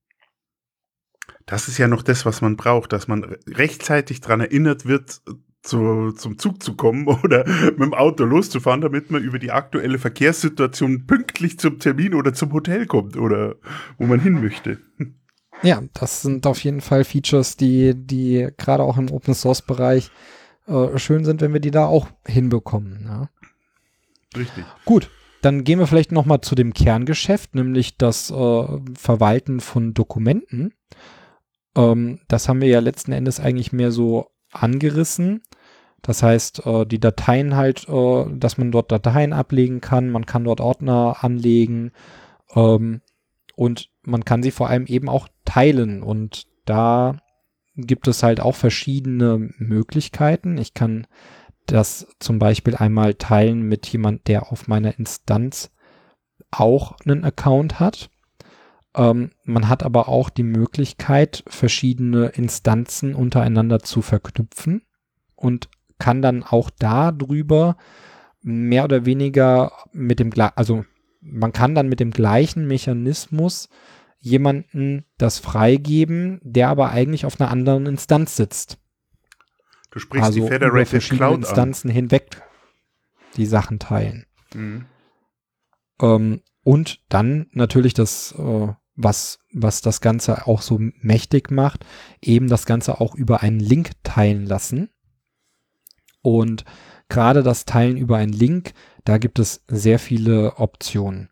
Das ist ja noch das, was man braucht, dass man rechtzeitig daran erinnert wird, zu, zum Zug zu kommen oder mit dem Auto loszufahren, damit man über die aktuelle Verkehrssituation pünktlich zum Termin oder zum Hotel kommt oder wo man hin möchte. Ja, das sind auf jeden Fall Features, die, die gerade auch im Open-Source-Bereich äh, schön sind, wenn wir die da auch hinbekommen. Ja. Richtig. Gut, dann gehen wir vielleicht nochmal zu dem Kerngeschäft, nämlich das äh, Verwalten von Dokumenten. Ähm, das haben wir ja letzten Endes eigentlich mehr so angerissen. Das heißt, äh, die Dateien halt, äh, dass man dort Dateien ablegen kann, man kann dort Ordner anlegen, ähm, und man kann sie vor allem eben auch teilen und da gibt es halt auch verschiedene Möglichkeiten. Ich kann das zum Beispiel einmal teilen mit jemand, der auf meiner Instanz auch einen Account hat. Ähm, man hat aber auch die Möglichkeit, verschiedene Instanzen untereinander zu verknüpfen und kann dann auch darüber mehr oder weniger mit dem, also man kann dann mit dem gleichen Mechanismus jemanden das freigeben, der aber eigentlich auf einer anderen Instanz sitzt. Du sprichst also die Federated über verschiedene Cloud Instanzen an. hinweg die Sachen teilen. Mhm. Ähm, und dann natürlich das, äh, was, was das Ganze auch so mächtig macht, eben das Ganze auch über einen Link teilen lassen. Und gerade das Teilen über einen Link, da gibt es sehr viele Optionen.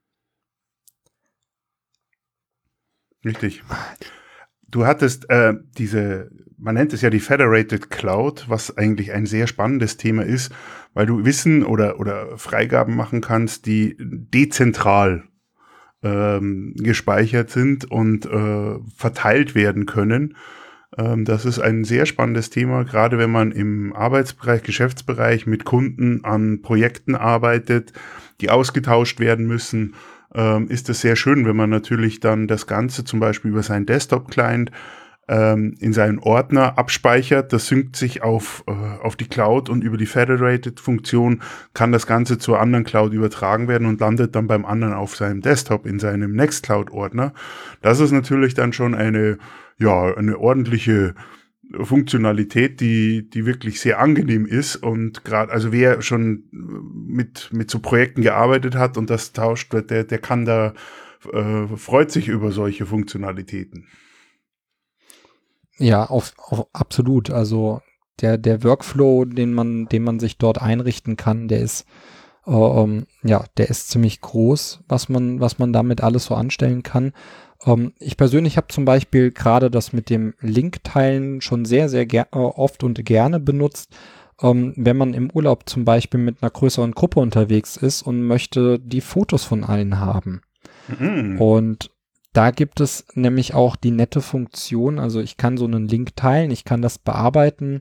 Richtig. Du hattest äh, diese, man nennt es ja die Federated Cloud, was eigentlich ein sehr spannendes Thema ist, weil du Wissen oder, oder Freigaben machen kannst, die dezentral ähm, gespeichert sind und äh, verteilt werden können. Ähm, das ist ein sehr spannendes Thema, gerade wenn man im Arbeitsbereich, Geschäftsbereich mit Kunden an Projekten arbeitet, die ausgetauscht werden müssen. Ähm, ist es sehr schön, wenn man natürlich dann das Ganze zum Beispiel über seinen Desktop-Client ähm, in seinen Ordner abspeichert. Das synkt sich auf, äh, auf die Cloud und über die Federated-Funktion kann das Ganze zur anderen Cloud übertragen werden und landet dann beim anderen auf seinem Desktop in seinem Nextcloud-Ordner. Das ist natürlich dann schon eine, ja, eine ordentliche Funktionalität, die die wirklich sehr angenehm ist und gerade, also wer schon mit mit so Projekten gearbeitet hat und das tauscht, der der kann da äh, freut sich über solche Funktionalitäten. Ja, auf, auf absolut. Also der der Workflow, den man den man sich dort einrichten kann, der ist äh, um, ja, der ist ziemlich groß, was man was man damit alles so anstellen kann. Um, ich persönlich habe zum Beispiel gerade das mit dem Link-Teilen schon sehr, sehr ger- äh, oft und gerne benutzt, um, wenn man im Urlaub zum Beispiel mit einer größeren Gruppe unterwegs ist und möchte die Fotos von allen haben. Mhm. Und da gibt es nämlich auch die nette Funktion, also ich kann so einen Link teilen, ich kann das bearbeiten,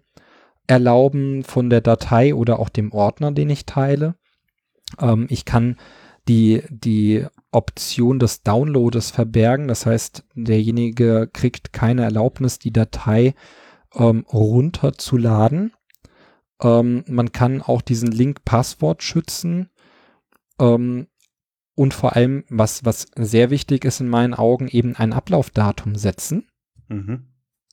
erlauben von der Datei oder auch dem Ordner, den ich teile. Um, ich kann die, die Option des Downloads verbergen. Das heißt, derjenige kriegt keine Erlaubnis, die Datei ähm, runterzuladen. Ähm, man kann auch diesen Link Passwort schützen. Ähm, und vor allem, was, was sehr wichtig ist in meinen Augen, eben ein Ablaufdatum setzen. Mhm.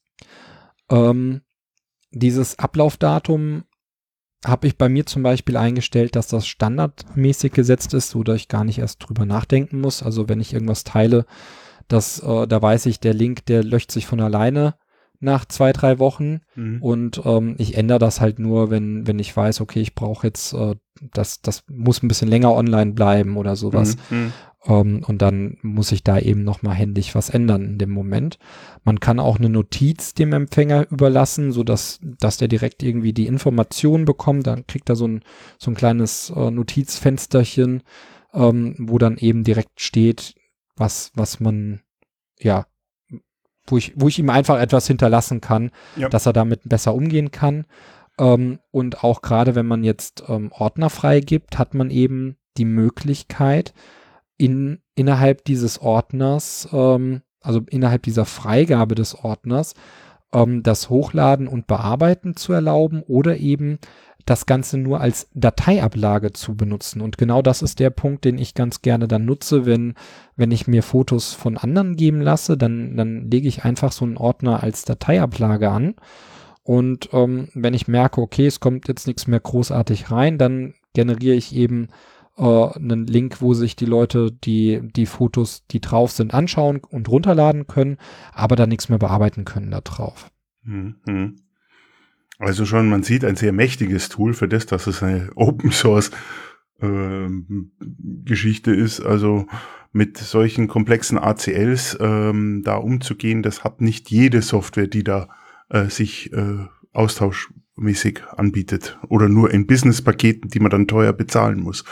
Ähm, dieses Ablaufdatum habe ich bei mir zum Beispiel eingestellt, dass das standardmäßig gesetzt ist, so dass ich gar nicht erst drüber nachdenken muss. Also wenn ich irgendwas teile, das, äh, da weiß ich, der Link, der löscht sich von alleine nach zwei, drei Wochen. Mhm. Und ähm, ich ändere das halt nur, wenn, wenn ich weiß, okay, ich brauche jetzt, äh, das, das muss ein bisschen länger online bleiben oder sowas. Mhm. Um, und dann muss ich da eben nochmal händisch was ändern in dem Moment. Man kann auch eine Notiz dem Empfänger überlassen, so dass, dass der direkt irgendwie die Information bekommt. Dann kriegt er so ein, so ein kleines äh, Notizfensterchen, ähm, wo dann eben direkt steht, was, was man, ja, wo ich, wo ich ihm einfach etwas hinterlassen kann, Ja. dass er damit besser umgehen kann. Ähm, und auch gerade wenn man jetzt ähm, Ordner freigibt, hat man eben die Möglichkeit, In, innerhalb dieses Ordners, ähm, also innerhalb dieser Freigabe des Ordners, ähm, das Hochladen und Bearbeiten zu erlauben oder eben das Ganze nur als Dateiablage zu benutzen. Und genau das ist der Punkt, den ich ganz gerne dann nutze, wenn, wenn ich mir Fotos von anderen geben lasse, dann, dann lege ich einfach so einen Ordner als Dateiablage an. Und ähm, wenn ich merke, okay, es kommt jetzt nichts mehr großartig rein, dann generiere ich eben einen Link, wo sich die Leute die, die Fotos, die drauf sind, anschauen und runterladen können, aber dann nichts mehr bearbeiten können da drauf. Mhm. Also schon, man sieht ein sehr mächtiges Tool für das, dass es eine Open Source äh, Geschichte ist. Also mit solchen komplexen A C Ls ähm, da umzugehen, das hat nicht jede Software, die da äh, sich äh, austauschmäßig anbietet oder nur in Business-Paketen, die man dann teuer bezahlen muss.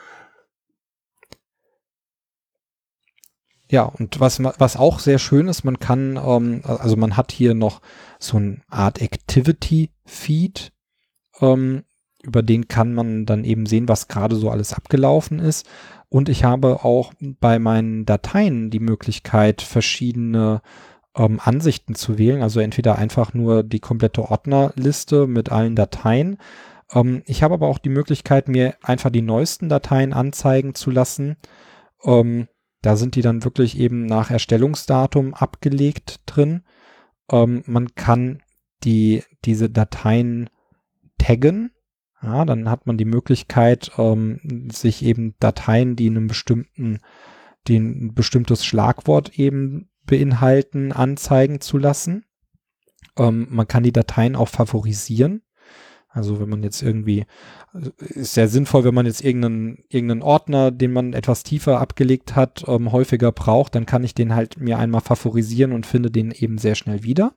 Ja, und was, was auch sehr schön ist, man kann, ähm, also man hat hier noch so eine Art Activity-Feed, ähm, über den kann man dann eben sehen, was gerade so alles abgelaufen ist. Und ich habe auch bei meinen Dateien die Möglichkeit, verschiedene ähm, Ansichten zu wählen. Also entweder einfach nur die komplette Ordnerliste mit allen Dateien. Ähm, ich habe aber auch die Möglichkeit, mir einfach die neuesten Dateien anzeigen zu lassen. Ähm, Da sind die dann wirklich eben nach Erstellungsdatum abgelegt drin. Ähm, man kann die, diese Dateien taggen. Ja, dann hat man die Möglichkeit, ähm, sich eben Dateien, die einen bestimmten, die ein bestimmtes Schlagwort eben beinhalten, anzeigen zu lassen. Ähm, man kann die Dateien auch favorisieren. Also wenn man jetzt irgendwie, ist sehr sinnvoll, wenn man jetzt irgendeinen, irgendeinen Ordner, den man etwas tiefer abgelegt hat, ähm, häufiger braucht, dann kann ich den halt mir einmal favorisieren und finde den eben sehr schnell wieder.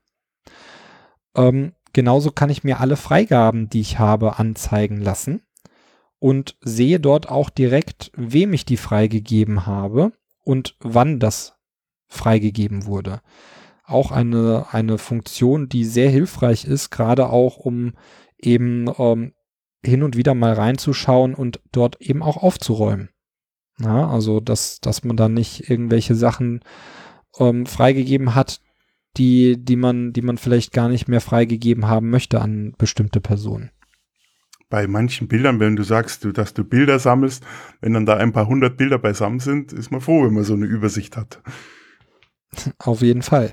Ähm, genauso kann ich mir alle Freigaben, die ich habe, anzeigen lassen und sehe dort auch direkt, wem ich die freigegeben habe und wann das freigegeben wurde. Auch eine, eine Funktion, die sehr hilfreich ist, gerade auch um eben ähm, hin und wieder mal reinzuschauen und dort eben auch aufzuräumen. Ja, also dass, dass man dann nicht irgendwelche Sachen ähm, freigegeben hat, die, die man, die man vielleicht gar nicht mehr freigegeben haben möchte an bestimmte Personen. Bei manchen Bildern, wenn du sagst, du, dass du Bilder sammelst, wenn dann da ein paar hundert Bilder beisammen sind, ist man froh, wenn man so eine Übersicht hat. Auf jeden Fall.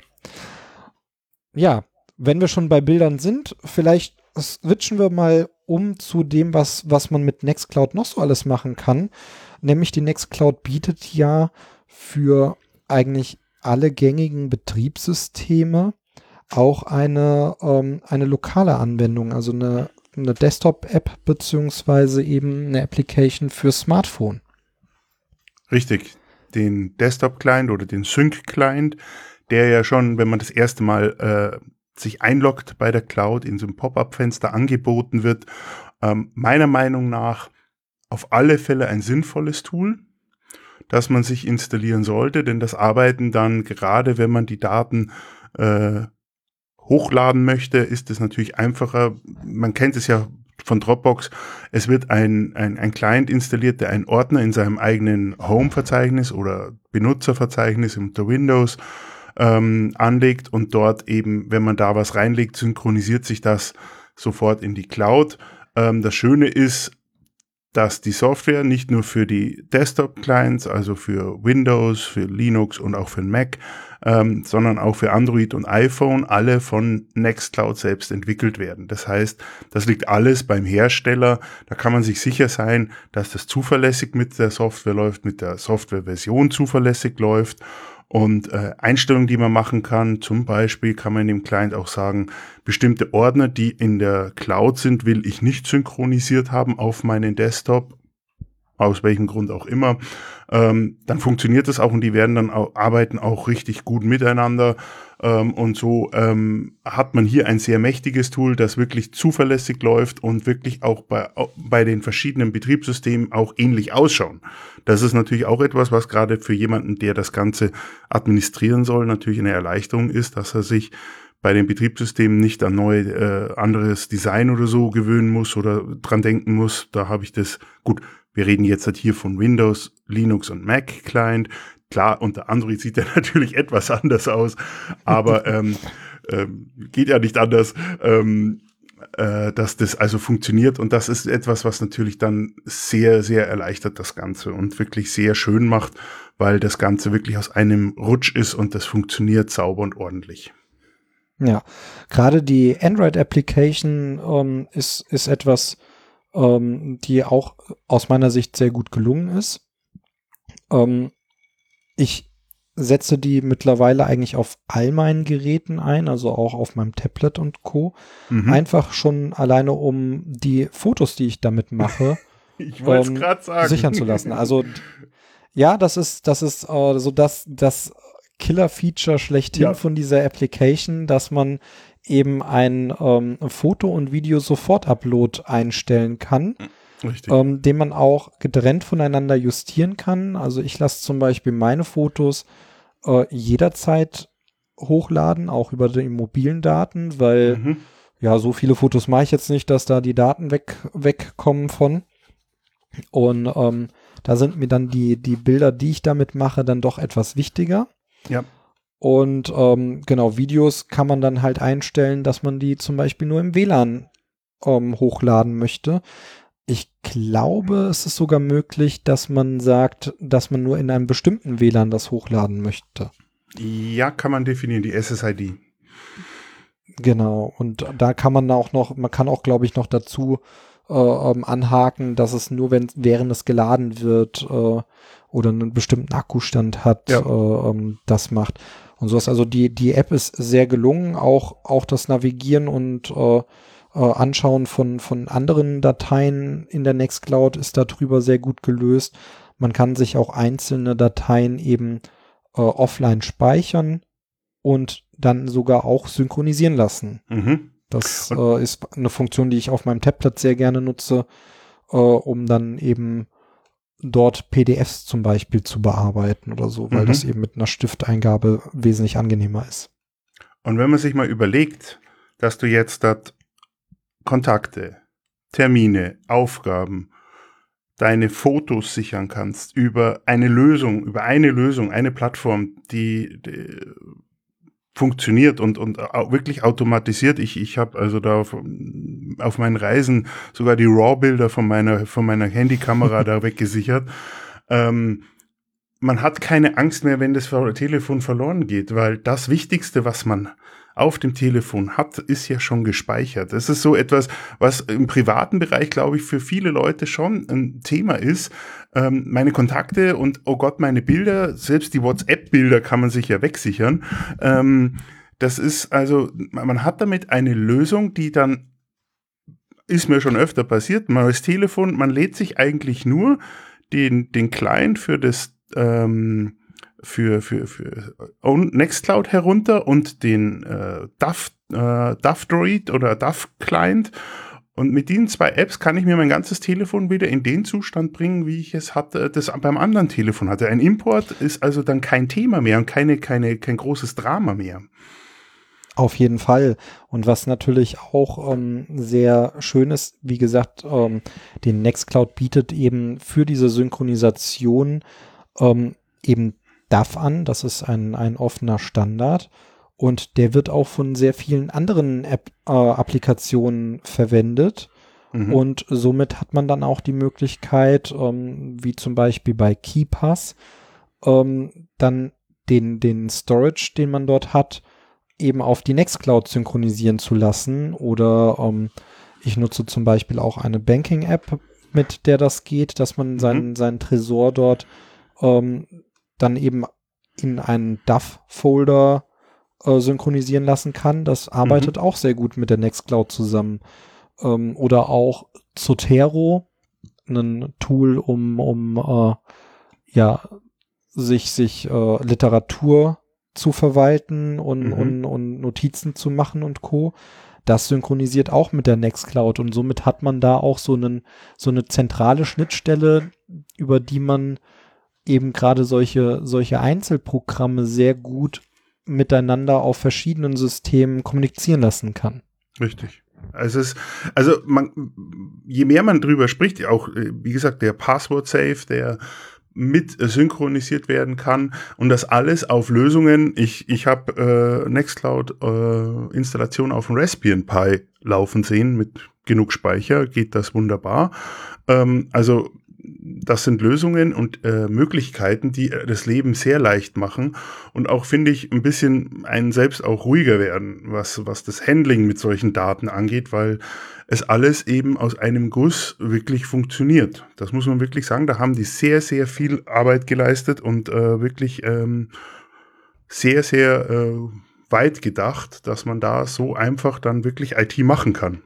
Ja, wenn wir schon bei Bildern sind, vielleicht switchen wir mal um zu dem, was, was man mit Nextcloud noch so alles machen kann. Nämlich die Nextcloud bietet ja für eigentlich alle gängigen Betriebssysteme auch eine, ähm, eine lokale Anwendung, also eine, eine Desktop-App beziehungsweise eben eine Application für Smartphone. Richtig. Den Desktop-Client oder den Sync-Client, der ja schon, wenn man das erste Mal äh, sich einloggt bei der Cloud, in so einem Pop-up-Fenster angeboten wird, ähm, meiner Meinung nach auf alle Fälle ein sinnvolles Tool, das man sich installieren sollte, denn das Arbeiten dann, gerade wenn man die Daten äh, hochladen möchte, ist es natürlich einfacher. Man kennt es ja von Dropbox. Es wird ein, ein, ein Client installiert, der einen Ordner in seinem eigenen Home-Verzeichnis oder Benutzerverzeichnis unter Windows ähm, anlegt und dort eben, wenn man da was reinlegt, synchronisiert sich das sofort in die Cloud. Ähm, das Schöne ist, dass die Software nicht nur für die Desktop-Clients, also für Windows, für Linux und auch für den Mac, ähm, sondern auch für Android und iPhone alle von Nextcloud selbst entwickelt werden. Das heißt, das liegt alles beim Hersteller. Da kann man sich sicher sein, dass das zuverlässig mit der Software läuft, mit der Softwareversion zuverlässig läuft. Und äh, Einstellungen, die man machen kann, zum Beispiel kann man in dem Client auch sagen, bestimmte Ordner, die in der Cloud sind, will ich nicht synchronisiert haben auf meinen Desktop, aus welchem Grund auch immer. Ähm, dann funktioniert das auch und die werden dann auch, arbeiten auch richtig gut miteinander. Ähm, und so ähm, hat man hier ein sehr mächtiges Tool, das wirklich zuverlässig läuft und wirklich auch bei, bei den verschiedenen Betriebssystemen auch ähnlich ausschauen. Das ist natürlich auch etwas, was gerade für jemanden, der das Ganze administrieren soll, natürlich eine Erleichterung ist, dass er sich bei den Betriebssystemen nicht an neue, äh, anderes Design oder so gewöhnen muss oder dran denken muss. Da habe ich das, gut, wir reden jetzt halt hier von Windows, Linux und Mac Client. Klar, unter Android sieht der natürlich etwas anders aus, aber ähm, ähm, geht ja nicht anders, ähm, äh, dass das also funktioniert. Und das ist etwas, was natürlich dann sehr, sehr erleichtert das Ganze und wirklich sehr schön macht, weil das Ganze wirklich aus einem Rutsch ist und das funktioniert sauber und ordentlich. Ja, gerade die Android-Application ähm, ist, ist etwas, ähm, die auch aus meiner Sicht sehr gut gelungen ist. Ähm, ich setze die mittlerweile eigentlich auf all meinen Geräten ein, also auch auf meinem Tablet und Co. Mhm. Einfach schon alleine, um die Fotos, die ich damit mache, ich wollte es gerade sagen, sichern zu lassen. Also ja, das ist, das ist äh, so das, das Killer-Feature schlechthin ja. von dieser Application, dass man eben ein ähm, Foto- und Video-Sofort-Upload einstellen kann, ähm, den man auch getrennt voneinander justieren kann. Also ich lasse zum Beispiel meine Fotos äh, jederzeit hochladen, auch über die mobilen Daten, weil mhm. ja, so viele Fotos mache ich jetzt nicht, dass da die Daten weg, wegkommen von. Und ähm, da sind mir dann die, die Bilder, die ich damit mache, dann doch etwas wichtiger. Ja. Und ähm, genau, Videos kann man dann halt einstellen, dass man die zum Beispiel nur im W L A N ähm, hochladen möchte. Ich glaube, es ist sogar möglich, dass man sagt, dass man nur in einem bestimmten W L A N das hochladen möchte. Ja, kann man definieren, die S S I D. Genau, und da kann man auch noch, man kann auch, glaube ich, noch dazu äh, ähm, anhaken, dass es nur, wenn während es geladen wird äh, oder einen bestimmten Akkustand hat, ja. äh, ähm, das macht. Und sowas. Also die, die App ist sehr gelungen, auch, auch das Navigieren und äh, äh, Anschauen von, von anderen Dateien in der Nextcloud ist darüber sehr gut gelöst. Man kann sich auch einzelne Dateien eben äh, offline speichern und dann sogar auch synchronisieren lassen. Mhm. Das äh, ist eine Funktion, die ich auf meinem Tablet sehr gerne nutze, äh, um dann eben dort P D Fs zum Beispiel zu bearbeiten oder so, weil mhm. das eben mit einer Stifteingabe wesentlich angenehmer ist. Und wenn man sich mal überlegt, dass du jetzt dort Kontakte, Termine, Aufgaben, deine Fotos sichern kannst über eine Lösung, über eine Lösung, eine Plattform, die, die funktioniert und und wirklich automatisiert. Ich ich habe also da auf, auf meinen Reisen sogar die RAW-Bilder von meiner von meiner Handykamera da weggesichert. Ähm, man hat keine Angst mehr, wenn das Telefon verloren geht, weil das Wichtigste, was man auf dem Telefon hat, ist ja schon gespeichert. Das ist so etwas, was im privaten Bereich, glaube ich, für viele Leute schon ein Thema ist. Ähm, meine Kontakte und, oh Gott, meine Bilder, selbst die WhatsApp-Bilder kann man sich ja wegsichern. Ähm, das ist also, man hat damit eine Lösung, die dann, ist mir schon öfter passiert, man als Telefon, man lädt sich eigentlich nur den, den Client für das, ähm, für für für Nextcloud herunter und den äh, D A V äh, D A V Droid oder D A V Client, und mit diesen zwei Apps kann ich mir mein ganzes Telefon wieder in den Zustand bringen, wie ich es hatte, das beim anderen Telefon hatte. Ein Import ist also dann kein Thema mehr und keine keine kein großes Drama mehr. Auf jeden Fall. Und was natürlich auch ähm, sehr schön ist, wie gesagt, ähm, den Nextcloud bietet eben für diese Synchronisation ähm, eben D A W an. Das ist ein, ein offener Standard. Und der wird auch von sehr vielen anderen App, äh, Applikationen verwendet. Mhm. Und somit hat man dann auch die Möglichkeit, ähm, wie zum Beispiel bei KeePass, ähm, dann den, den Storage, den man dort hat, eben auf die Nextcloud synchronisieren zu lassen. Oder ähm, ich nutze zum Beispiel auch eine Banking-App, mit der das geht, dass man seinen, mhm. seinen Tresor dort ähm, dann eben in einen D A W-Folder äh, synchronisieren lassen kann. Das arbeitet mhm. auch sehr gut mit der Nextcloud zusammen. Ähm, oder auch Zotero, ein Tool, um, um äh, ja, sich, sich äh, Literatur zu verwalten und, mhm. und, und Notizen zu machen und Co. Das synchronisiert auch mit der Nextcloud und somit hat man da auch so, einen, so eine zentrale Schnittstelle, über die man eben gerade solche, solche Einzelprogramme sehr gut miteinander auf verschiedenen Systemen kommunizieren lassen kann. Richtig. Also es, also man, je mehr man drüber spricht, auch wie gesagt der Password Safe, der mit synchronisiert werden kann und das alles auf Lösungen. Ich ich habe äh, Nextcloud äh, Installation auf dem Raspberry Pi laufen sehen mit genug Speicher, geht das wunderbar. Ähm, also das sind Lösungen und äh, Möglichkeiten, die das Leben sehr leicht machen und auch, finde ich, ein bisschen einen selbst auch ruhiger werden, was was das Handling mit solchen Daten angeht, weil es alles eben aus einem Guss wirklich funktioniert. Das muss man wirklich sagen. Da haben die sehr, sehr viel Arbeit geleistet und äh, wirklich ähm, sehr, sehr äh, weit gedacht, dass man da so einfach dann wirklich I T machen kann.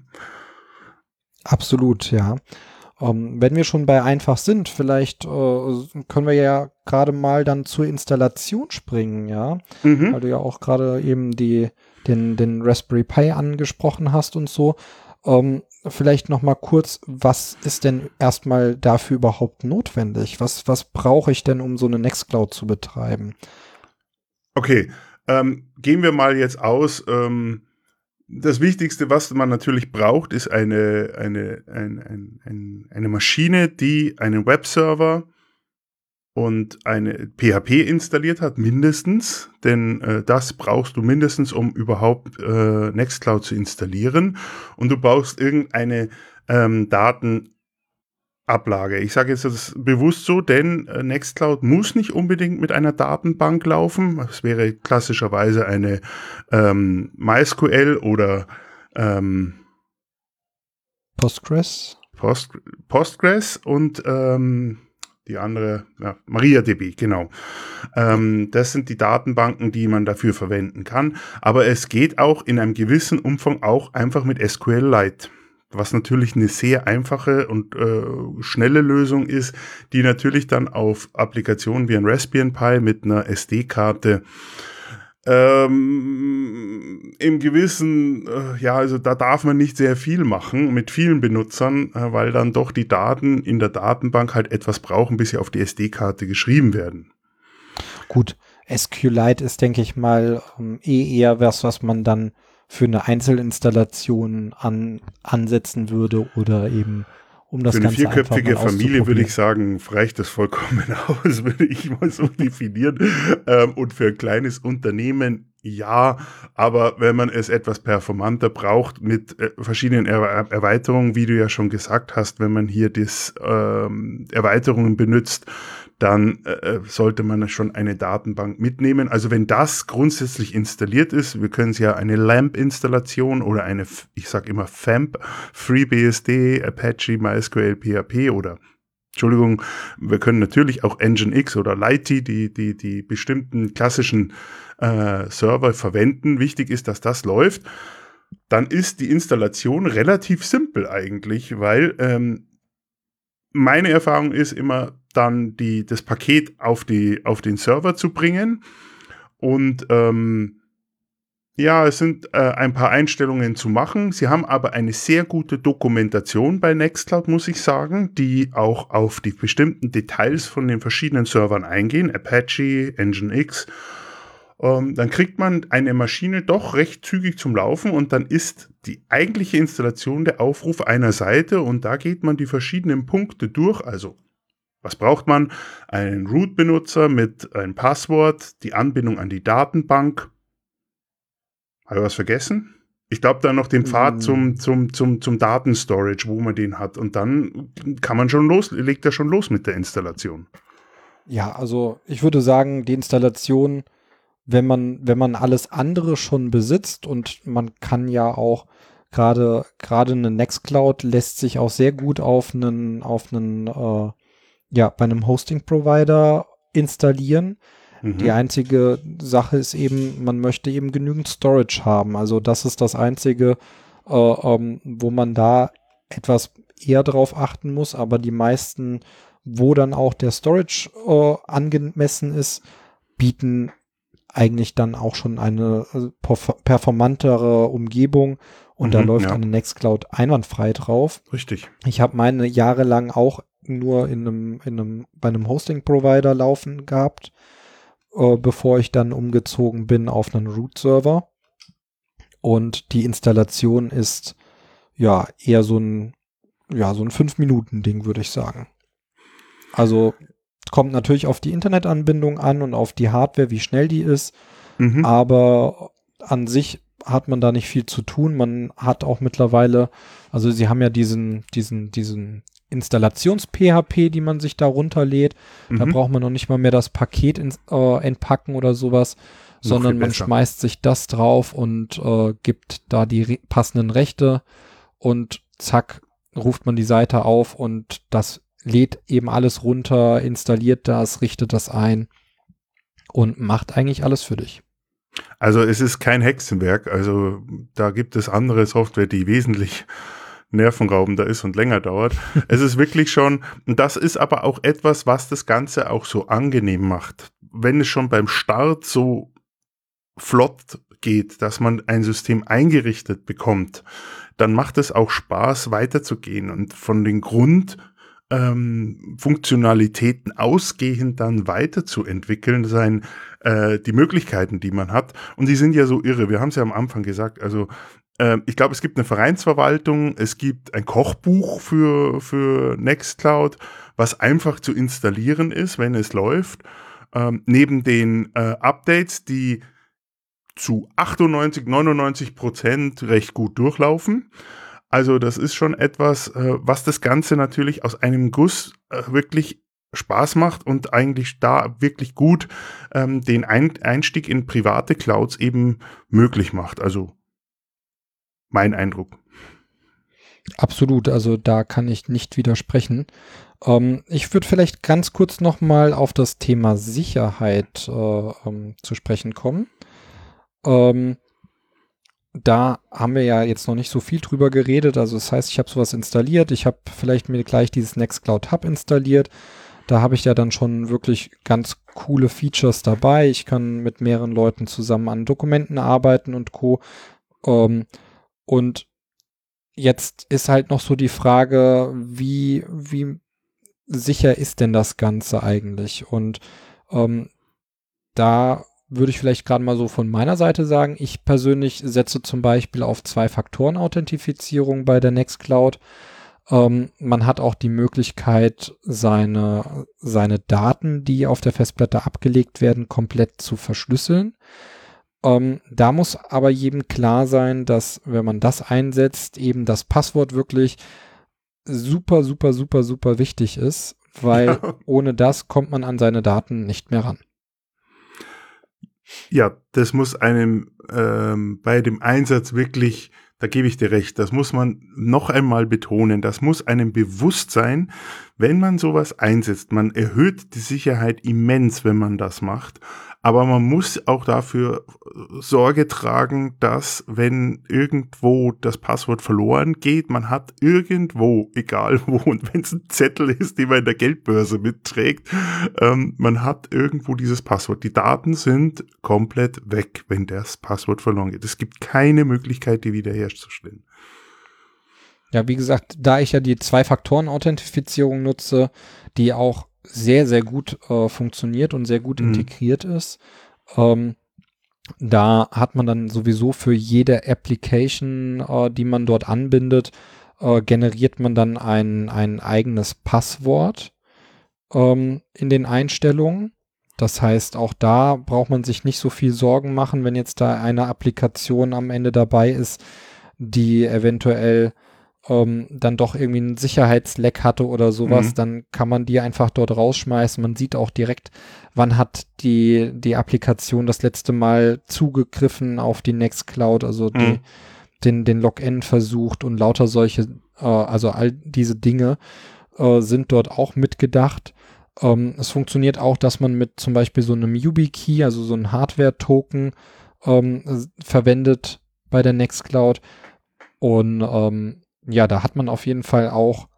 Absolut, ja. Um, wenn wir schon bei einfach sind, vielleicht äh, können wir ja gerade mal dann zur Installation springen, ja, mhm. weil du ja auch gerade eben die den den Raspberry Pi angesprochen hast und so. Um, vielleicht noch mal kurz, was ist denn erstmal dafür überhaupt notwendig? Was was brauche ich denn, um so eine Nextcloud zu betreiben? Okay, ähm, gehen wir mal jetzt aus. Ähm Das Wichtigste, was man natürlich braucht, ist eine, eine, ein, ein, ein, eine Maschine, die einen Webserver und eine P H P installiert hat, mindestens. Denn äh, das brauchst du mindestens, um überhaupt äh, Nextcloud zu installieren. Und du brauchst irgendeine ähm, Daten Ablage. Ich sage jetzt das bewusst so, denn äh, Nextcloud muss nicht unbedingt mit einer Datenbank laufen. Es wäre klassischerweise eine ähm, MySQL oder ähm, Postgres. Post, Postgres und ähm, die andere, ja, MariaDB, genau. Ähm, das sind die Datenbanken, die man dafür verwenden kann. Aber es geht auch in einem gewissen Umfang auch einfach mit S Q Lite. Was natürlich eine sehr einfache und äh, schnelle Lösung ist, die natürlich dann auf Applikationen wie ein Raspberry Pi mit einer S D-Karte ähm, im gewissen, äh, ja, also da darf man nicht sehr viel machen mit vielen Benutzern, äh, weil dann doch die Daten in der Datenbank halt etwas brauchen, bis sie auf die S D-Karte geschrieben werden. Gut, S Q Lite ist, denke ich mal, um, eh eher was, was man dann für eine Einzelinstallation an, ansetzen würde oder eben um das Ganze Für eine vierköpfige Familie würde ich sagen, reicht das vollkommen aus, würde ich mal so definieren. Ähm, und für ein kleines Unternehmen ja, aber wenn man es etwas performanter braucht mit äh, verschiedenen er- Erweiterungen, wie du ja schon gesagt hast, wenn man hier das ähm, Erweiterungen benutzt, dann äh, sollte man schon eine Datenbank mitnehmen. Also wenn das grundsätzlich installiert ist, wir können es ja eine LAMP-Installation oder eine, ich sage immer FAMP, FreeBSD, Apache, MySQL, P H P oder, Entschuldigung, wir können natürlich auch Nginx oder Lite, die, die, die bestimmten klassischen äh, Server verwenden. Wichtig ist, dass das läuft. Dann ist die Installation relativ simpel eigentlich, weil ähm, meine Erfahrung ist immer, dann die, das Paket auf, die, auf den Server zu bringen. Und ähm, ja, es sind äh, ein paar Einstellungen zu machen. Sie haben aber eine sehr gute Dokumentation bei Nextcloud, muss ich sagen, die auch auf die bestimmten Details von den verschiedenen Servern eingehen. Apache, Nginx. ähm, dann kriegt man eine Maschine doch recht zügig zum Laufen und dann ist die eigentliche Installation der Aufruf einer Seite und da geht man die verschiedenen Punkte durch. Also, was braucht man? Einen Root-Benutzer mit einem Passwort, die Anbindung an die Datenbank. Habe ich was vergessen? Ich glaube, dann noch den Pfad zum, zum, zum, zum Datenstorage, wo man den hat. Und dann kann man schon los, legt er schon los mit der Installation. Ja, also ich würde sagen, die Installation, wenn man, wenn man alles andere schon besitzt und man kann ja auch gerade, gerade eine Nextcloud lässt sich auch sehr gut auf einen, auf einen, äh, ja, bei einem Hosting-Provider installieren. Mhm. Die einzige Sache ist eben, man möchte eben genügend Storage haben. Also das ist das Einzige, äh, ähm, wo man da etwas eher drauf achten muss. Aber die meisten, wo dann auch der Storage äh, angemessen ist, bieten eigentlich dann auch schon eine äh, perf- performantere Umgebung. Und mhm, da läuft ja. eine Nextcloud einwandfrei drauf. Richtig. Ich habe meine jahrelang auch nur in einem, in einem, bei einem Hosting-Provider laufen gehabt, äh, bevor ich dann umgezogen bin auf einen Root-Server. Und die Installation ist ja eher so ein, ja, so ein fünf-Minuten-Ding, würde ich sagen. Also kommt natürlich auf die Internetanbindung an und auf die Hardware, wie schnell die ist. Mhm. Aber an sich hat man da nicht viel zu tun. Man hat auch mittlerweile, also sie haben ja diesen, diesen, diesen Installations-P H P, die man sich da runterlädt. Mhm. Da braucht man noch nicht mal mehr das Paket ins, äh, entpacken oder sowas, noch sondern man schmeißt sich das drauf und äh, gibt da die re- passenden Rechte und zack, ruft man die Seite auf und das lädt eben alles runter, installiert das, richtet das ein und macht eigentlich alles für dich. Also es ist kein Hexenwerk, also da gibt es andere Software, die wesentlich nervenraubender ist und länger dauert. Es ist wirklich schon, und das ist aber auch etwas, was das Ganze auch so angenehm macht. Wenn es schon beim Start so flott geht, dass man ein System eingerichtet bekommt, dann macht es auch Spaß, weiterzugehen und von den Grund Ähm, Funktionalitäten ausgehend dann weiterzuentwickeln, sein äh, die Möglichkeiten, die man hat. Und die sind ja so irre. Wir haben es ja am Anfang gesagt. Also äh, ich glaube, es gibt eine Vereinsverwaltung, es gibt ein Kochbuch für für Nextcloud, was einfach zu installieren ist, wenn es läuft. Ähm, neben den äh, Updates, die zu achtundneunzig, neunundneunzig Prozent recht gut durchlaufen. Also das ist schon etwas, äh, was das Ganze natürlich aus einem Guss äh, wirklich Spaß macht und eigentlich da wirklich gut ähm, den Ein- Einstieg in private Clouds eben möglich macht. Also mein Eindruck. Absolut, also da kann ich nicht widersprechen. Ähm, ich würde vielleicht ganz kurz nochmal auf das Thema Sicherheit äh, ähm, zu sprechen kommen. Ähm, Da haben wir ja jetzt noch nicht so viel drüber geredet. Also das heißt, ich habe sowas installiert. Ich habe vielleicht mir gleich dieses Nextcloud Hub installiert. Da habe ich ja dann schon wirklich ganz coole Features dabei. Ich kann mit mehreren Leuten zusammen an Dokumenten arbeiten und Co. Ähm, und jetzt ist halt noch so die Frage, wie, wie sicher ist denn das Ganze eigentlich? Und ähm, da würde ich vielleicht gerade mal so von meiner Seite sagen, ich persönlich setze zum Beispiel auf Zwei-Faktoren-Authentifizierung bei der Nextcloud. Ähm, man hat auch die Möglichkeit, seine, seine Daten, die auf der Festplatte abgelegt werden, komplett zu verschlüsseln. Ähm, da muss aber jedem klar sein, dass, wenn man das einsetzt, eben das Passwort wirklich super, super, super, super wichtig ist, weil ja. ohne das kommt man an seine Daten nicht mehr ran. Ja, das muss einem ähm, bei dem Einsatz wirklich, da gebe ich dir recht, das muss man noch einmal betonen, das muss einem bewusst sein, wenn man sowas einsetzt. Man erhöht die Sicherheit immens, wenn man das macht, aber man muss auch dafür Sorge tragen, dass, wenn irgendwo das Passwort verloren geht, man hat irgendwo, egal wo, und wenn es ein Zettel ist, den man in der Geldbörse mitträgt, ähm, man hat irgendwo dieses Passwort. Die Daten sind komplett weg, wenn das Passwort verloren geht. Es gibt keine Möglichkeit, die wiederherzustellen. Ja, wie gesagt, da ich ja die Zwei-Faktoren-Authentifizierung nutze, die auch sehr, sehr gut äh, funktioniert und sehr gut mhm. integriert ist, ähm, Da hat man dann sowieso für jede Application, äh, die man dort anbindet, äh, generiert man dann ein, ein eigenes Passwort ähm, in den Einstellungen. Das heißt, auch da braucht man sich nicht so viel Sorgen machen, wenn jetzt da eine Applikation am Ende dabei ist, die eventuell ähm, dann doch irgendwie einen Sicherheitsleck hatte oder sowas, Mhm. dann kann man die einfach dort rausschmeißen. Man sieht auch direkt, wann hat die, die Applikation das letzte Mal zugegriffen auf die Nextcloud, also die, Mhm. den, den Login versucht und lauter solche, äh, also all diese Dinge äh, sind dort auch mitgedacht. Ähm, es funktioniert auch, dass man mit zum Beispiel so einem YubiKey, also so einem Hardware-Token, ähm, s- verwendet bei der Nextcloud. Und ähm, ja, da hat man auf jeden Fall auch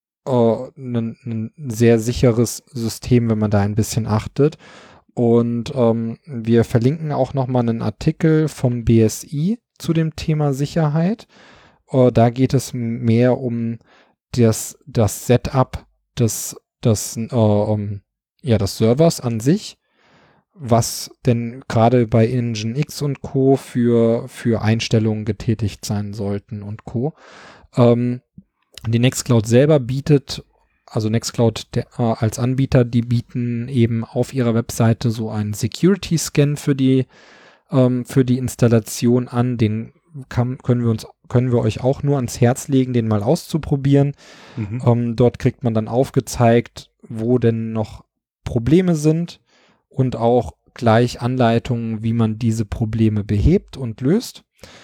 ein äh, sehr sicheres System, wenn man da ein bisschen achtet. Und ähm, wir verlinken auch nochmal einen Artikel vom B S I zu dem Thema Sicherheit. Äh, da geht es mehr um das, das Setup des, des, äh, um, ja, des Servers an sich, was denn gerade bei Nginx und Co. für, für Einstellungen getätigt sein sollten und Co. Ähm, die Nextcloud selber bietet, also Nextcloud der, äh, als Anbieter, die bieten eben auf ihrer Webseite so einen Security-Scan für die, ähm, für die Installation an. Den kann, können wir uns, können wir euch auch nur ans Herz legen, den mal auszuprobieren. Mhm. Ähm, dort kriegt man dann aufgezeigt, wo denn noch Probleme sind und auch gleich Anleitungen, wie man diese Probleme behebt und löst.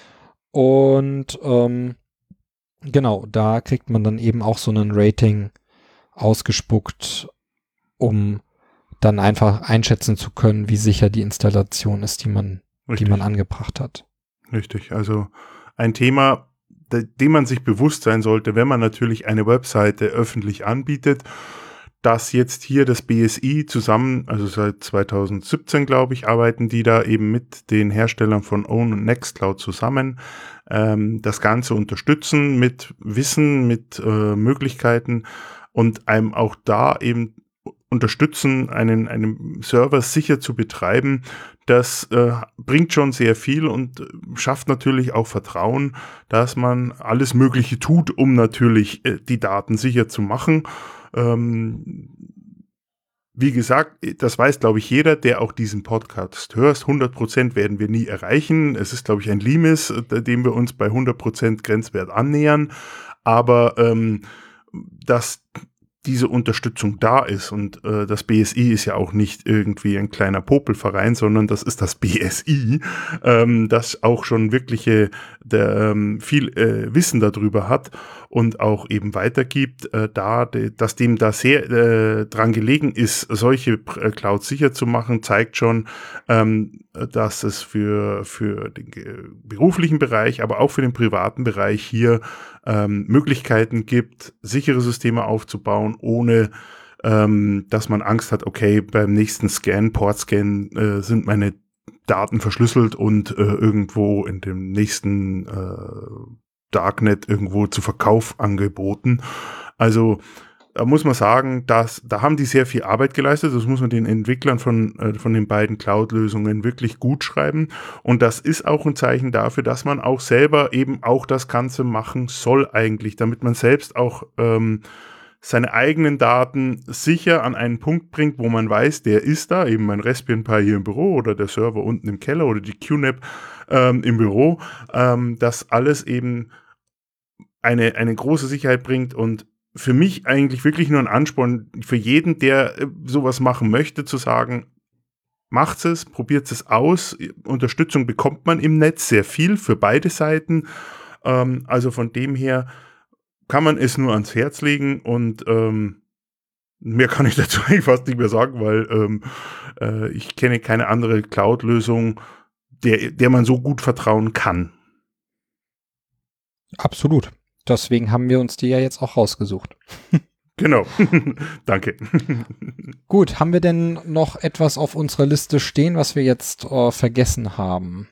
Und ähm, genau, da kriegt man dann eben auch so einen Rating ausgespuckt, um dann einfach einschätzen zu können, wie sicher die Installation ist, die man, die man angebracht hat. Richtig, also ein Thema, de, dem man sich bewusst sein sollte, wenn man natürlich eine Webseite öffentlich anbietet, dass jetzt hier das B S I zusammen, also seit zwanzig siebzehn, glaube ich, arbeiten die da eben mit den Herstellern von Own und Nextcloud zusammen, ähm, das Ganze unterstützen mit Wissen, mit äh, Möglichkeiten und einem auch da eben unterstützen, einen, einen Server sicher zu betreiben. Das äh, bringt schon sehr viel und schafft natürlich auch Vertrauen, dass man alles Mögliche tut, um natürlich äh, die Daten sicher zu machen. Ähm, wie gesagt, das weiß, glaube ich, jeder, der auch diesen Podcast hört. hundert Prozent werden wir nie erreichen. Es ist, glaube ich, ein Limes, dem wir uns bei hundert Prozent Grenzwert annähern. Aber ähm, dass diese Unterstützung da ist und äh, das B S I ist ja auch nicht irgendwie ein kleiner Popelverein, sondern das ist das B S I, ähm, das auch schon wirkliche der, ähm, viel äh, Wissen darüber hat und auch eben weitergibt, äh, da, de, dass dem da sehr äh, dran gelegen ist, solche äh, Clouds sicher zu machen, zeigt schon, ähm, dass es für, für den äh, beruflichen Bereich, aber auch für den privaten Bereich hier ähm, Möglichkeiten gibt, sichere Systeme aufzubauen, ohne ähm, dass man Angst hat, okay, beim nächsten Scan, Portscan äh, sind meine Daten verschlüsselt und äh, irgendwo in dem nächsten äh, Darknet irgendwo zu Verkauf angeboten. Also da muss man sagen, dass, da haben die sehr viel Arbeit geleistet. Das muss man den Entwicklern von, äh, von den beiden Cloud-Lösungen wirklich gut schreiben. Und das ist auch ein Zeichen dafür, dass man auch selber eben auch das Ganze machen soll eigentlich, damit man selbst auch ähm, seine eigenen Daten sicher an einen Punkt bringt, wo man weiß, der ist da, eben mein Raspbian Pi hier im Büro oder der Server unten im Keller oder die Q NAP ähm, im Büro, ähm, dass alles eben eine, eine große Sicherheit bringt und für mich eigentlich wirklich nur ein Ansporn für jeden, der äh, sowas machen möchte, zu sagen, macht es, probiert es aus. Unterstützung bekommt man im Netz sehr viel für beide Seiten. Ähm, also von dem her kann man es nur ans Herz legen und ähm, mehr kann ich dazu eigentlich fast nicht mehr sagen, weil ähm, äh, ich kenne keine andere Cloud-Lösung, der, der man so gut vertrauen kann. Absolut. Deswegen haben wir uns die ja jetzt auch rausgesucht. Genau. Danke. Gut, haben wir denn noch etwas auf unserer Liste stehen, was wir jetzt äh, vergessen haben?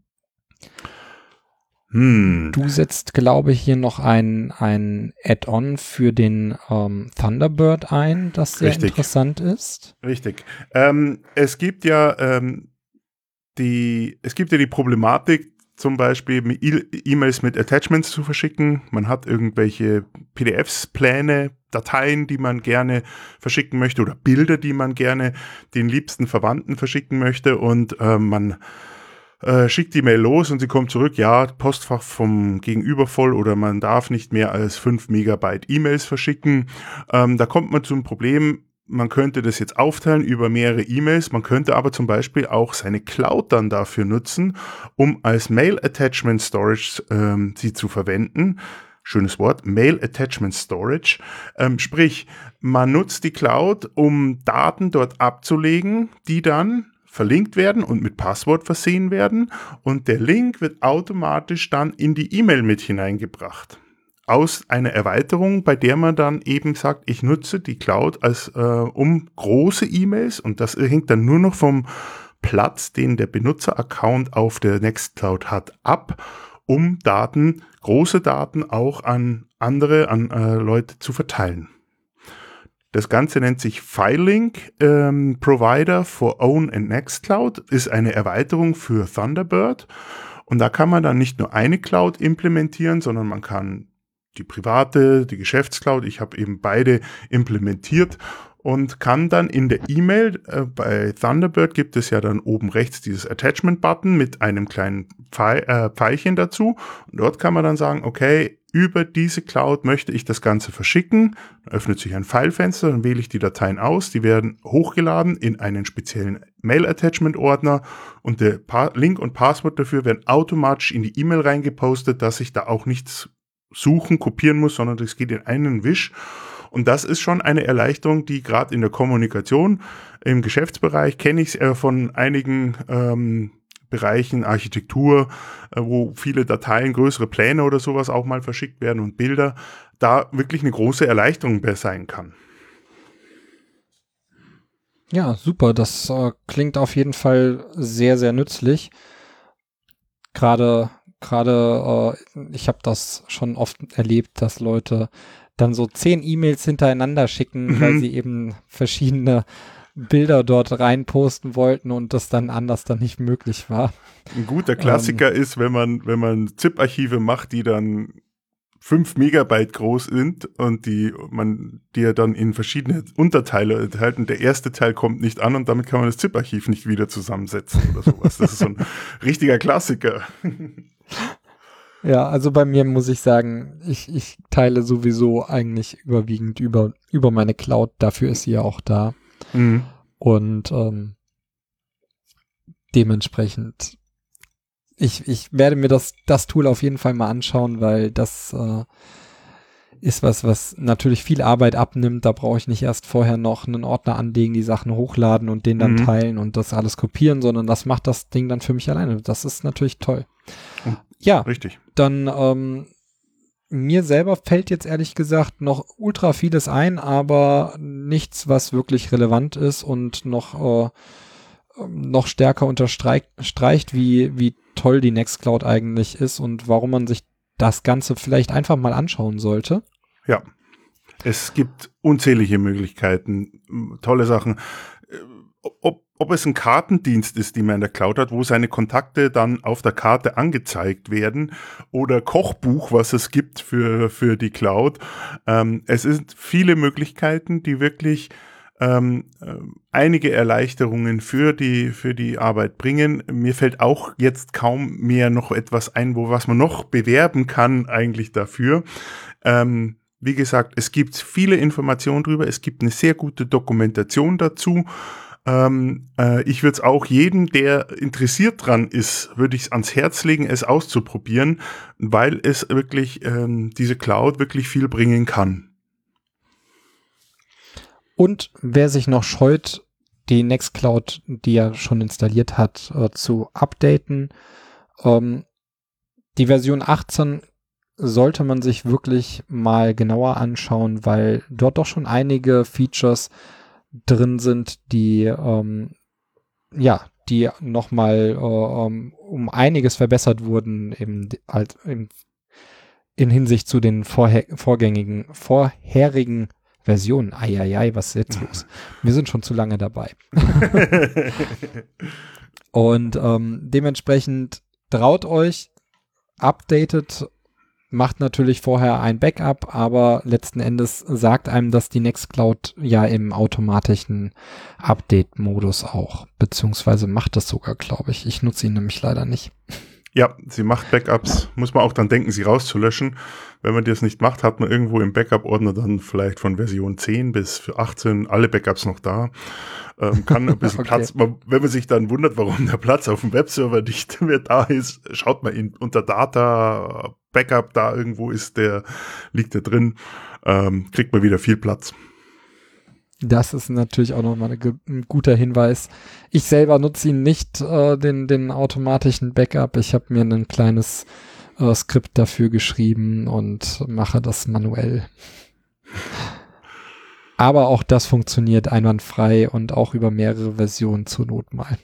Hm. Du setzt, glaube ich, hier noch ein, ein Add-on für den ähm, Thunderbird ein, das sehr Richtig. interessant ist. Richtig. Ähm, es gibt ja ähm, die, es gibt ja die Problematik, zum Beispiel E-Mails mit Attachments zu verschicken. Man hat irgendwelche P D Fs, Pläne, Dateien, die man gerne verschicken möchte oder Bilder, die man gerne den liebsten Verwandten verschicken möchte und äh, man äh, schickt die Mail los und sie kommt zurück, ja, Postfach vom Gegenüber voll oder man darf nicht mehr als fünf Megabyte E-Mails verschicken. Ähm, da kommt man zum Problem, man könnte das jetzt aufteilen über mehrere E-Mails, man könnte aber zum Beispiel auch seine Cloud dann dafür nutzen, um als Mail Attachment Storage ähm, sie zu verwenden. Schönes Wort, Mail Attachment Storage. Ähm, sprich, man nutzt die Cloud, um Daten dort abzulegen, die dann verlinkt werden und mit Passwort versehen werden und der Link wird automatisch dann in die E-Mail mit hineingebracht. Aus einer Erweiterung, bei der man dann eben sagt, ich nutze die Cloud als äh, um große E-Mails und das hängt dann nur noch vom Platz, den der Benutzer-Account auf der Nextcloud hat, ab, um Daten, große Daten auch an andere, an äh, Leute zu verteilen. Das Ganze nennt sich FileLink ähm, Provider for Own and Nextcloud, ist eine Erweiterung für Thunderbird und da kann man dann nicht nur eine Cloud implementieren, sondern man kann die private, die Geschäftscloud, ich habe eben beide implementiert und kann dann in der E-Mail, äh, bei Thunderbird gibt es ja dann oben rechts dieses Attachment-Button mit einem kleinen Pfeil, äh, Pfeilchen dazu und dort kann man dann sagen, okay, über diese Cloud möchte ich das Ganze verschicken, dann öffnet sich ein Filefenster, dann wähle ich die Dateien aus, die werden hochgeladen in einen speziellen Mail-Attachment-Ordner und der pa- Link und Passwort dafür werden automatisch in die E-Mail reingepostet, dass ich da auch nichts suchen, kopieren muss, sondern das geht in einen Wisch. Und das ist schon eine Erleichterung, die gerade in der Kommunikation, im Geschäftsbereich, kenne ich es äh, von einigen ähm, Bereichen, Architektur, äh, wo viele Dateien, größere Pläne oder sowas auch mal verschickt werden und Bilder, da wirklich eine große Erleichterung sein kann. Ja, super. Das äh, klingt auf jeden Fall sehr, sehr nützlich. Gerade Gerade, äh, ich habe das schon oft erlebt, dass Leute dann so zehn E-Mails hintereinander schicken, mhm. weil sie eben verschiedene Bilder dort reinposten wollten und das dann anders dann nicht möglich war. Ein guter Klassiker ähm, ist, wenn man, wenn man ZIP-Archive macht, die dann fünf Megabyte groß sind und die man die ja dann in verschiedene Unterteile enthalten. Der erste Teil kommt nicht an und damit kann man das ZIP-Archiv nicht wieder zusammensetzen oder sowas. Das ist so ein richtiger Klassiker. Ja, also bei mir muss ich sagen, ich, ich teile sowieso eigentlich überwiegend über, über meine Cloud. Dafür ist sie ja auch da. Mhm. Und ähm, dementsprechend Ich, ich werde mir das, das Tool auf jeden Fall mal anschauen, weil das äh, ist was, was natürlich viel Arbeit abnimmt. Da brauche ich nicht erst vorher noch einen Ordner anlegen, die Sachen hochladen und den dann mhm. teilen und das alles kopieren, sondern das macht das Ding dann für mich alleine. Das ist natürlich toll. Mhm. Ja, richtig. Dann ähm, mir selber fällt jetzt ehrlich gesagt noch ultra vieles ein, aber nichts, was wirklich relevant ist und noch äh, noch stärker unterstreicht, wie, wie toll die Nextcloud eigentlich ist und warum man sich das Ganze vielleicht einfach mal anschauen sollte. Ja, es gibt unzählige Möglichkeiten, tolle Sachen. Ob, ob es ein Kartendienst ist, die man in der Cloud hat, wo seine Kontakte dann auf der Karte angezeigt werden oder Kochbuch, was es gibt für, für die Cloud. Ähm, es sind viele Möglichkeiten, die wirklich Ähm, äh, einige Erleichterungen für die für die Arbeit bringen. Mir fällt auch jetzt kaum mehr noch etwas ein, wo was man noch bewerben kann eigentlich dafür. Ähm, wie gesagt, es gibt viele Informationen drüber. Es gibt eine sehr gute Dokumentation dazu. Ähm, äh, ich würde es auch jedem, der interessiert dran ist, würde ich es ans Herz legen, es auszuprobieren, weil es wirklich ähm, diese Cloud wirklich viel bringen kann. Und wer sich noch scheut, die Nextcloud, die er schon installiert hat, äh, zu updaten, ähm, die Version achtzehn sollte man sich wirklich mal genauer anschauen, weil dort doch schon einige Features drin sind, die ähm, ja, die nochmal äh, um einiges verbessert wurden im, halt im, in Hinsicht zu den vorher, vorgängigen, vorherigen Version. Eieiei, was ist jetzt los? Wir sind schon zu lange dabei. Und ähm, dementsprechend traut euch, updatet, macht natürlich vorher ein Backup, aber letzten Endes sagt einem das die Nextcloud ja im automatischen Update-Modus auch, beziehungsweise macht das sogar, glaube ich. Ich nutze ihn nämlich leider nicht. Ja, sie macht Backups, muss man auch dann denken, sie rauszulöschen. Wenn man das nicht macht, hat man irgendwo im Backup-Ordner dann vielleicht von Version zehn bis für achtzehn alle Backups noch da. Ähm, kann ein bisschen okay. Platz, man, wenn man sich dann wundert, warum der Platz auf dem Webserver nicht mehr da ist, schaut man in, unter Data, Backup, da irgendwo ist der, liegt der drin, ähm, kriegt man wieder viel Platz. Das ist natürlich auch nochmal eine, ein guter Hinweis. Ich selber nutze ihn nicht, äh, den, den automatischen Backup. Ich habe mir ein kleines äh, Skript dafür geschrieben und mache das manuell. Aber auch das funktioniert einwandfrei und auch über mehrere Versionen zur Not mal.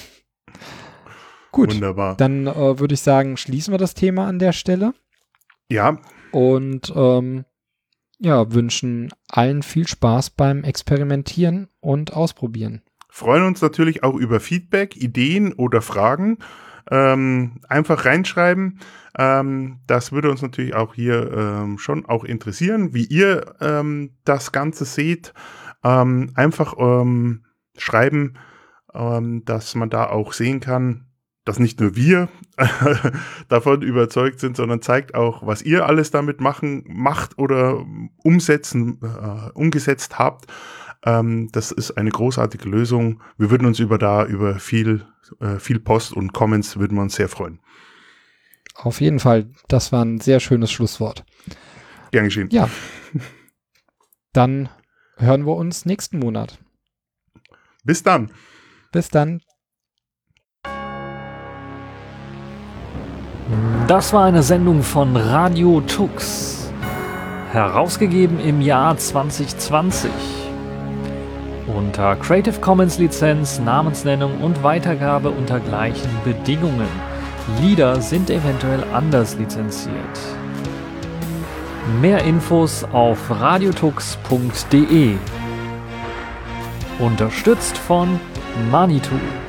Gut, wunderbar. Dann äh, würde ich sagen, schließen wir das Thema an der Stelle. Ja. Und ähm, ja, wünschen allen viel Spaß beim Experimentieren und Ausprobieren. Freuen uns natürlich auch über Feedback, Ideen oder Fragen. Ähm, einfach reinschreiben. Ähm, das würde uns natürlich auch hier ähm, schon auch interessieren, wie ihr ähm, das Ganze seht. Ähm, einfach ähm, schreiben, ähm, dass man da auch sehen kann, dass nicht nur wir davon überzeugt sind, sondern zeigt auch, was ihr alles damit machen, macht oder umsetzen, äh, umgesetzt habt. Ähm, das ist eine großartige Lösung. Wir würden uns über da, über viel, äh, viel Post und Comments würden wir uns sehr freuen. Auf jeden Fall. Das war ein sehr schönes Schlusswort. Gern geschehen. Ja. Dann hören wir uns nächsten Monat. Bis dann. Bis dann. Das war eine Sendung von Radio Tux, herausgegeben im Jahr zwanzig zwanzig. Unter Creative Commons Lizenz, Namensnennung und Weitergabe unter gleichen Bedingungen. Lieder sind eventuell anders lizenziert. Mehr Infos auf radiotux punkt de. Unterstützt von Manitou.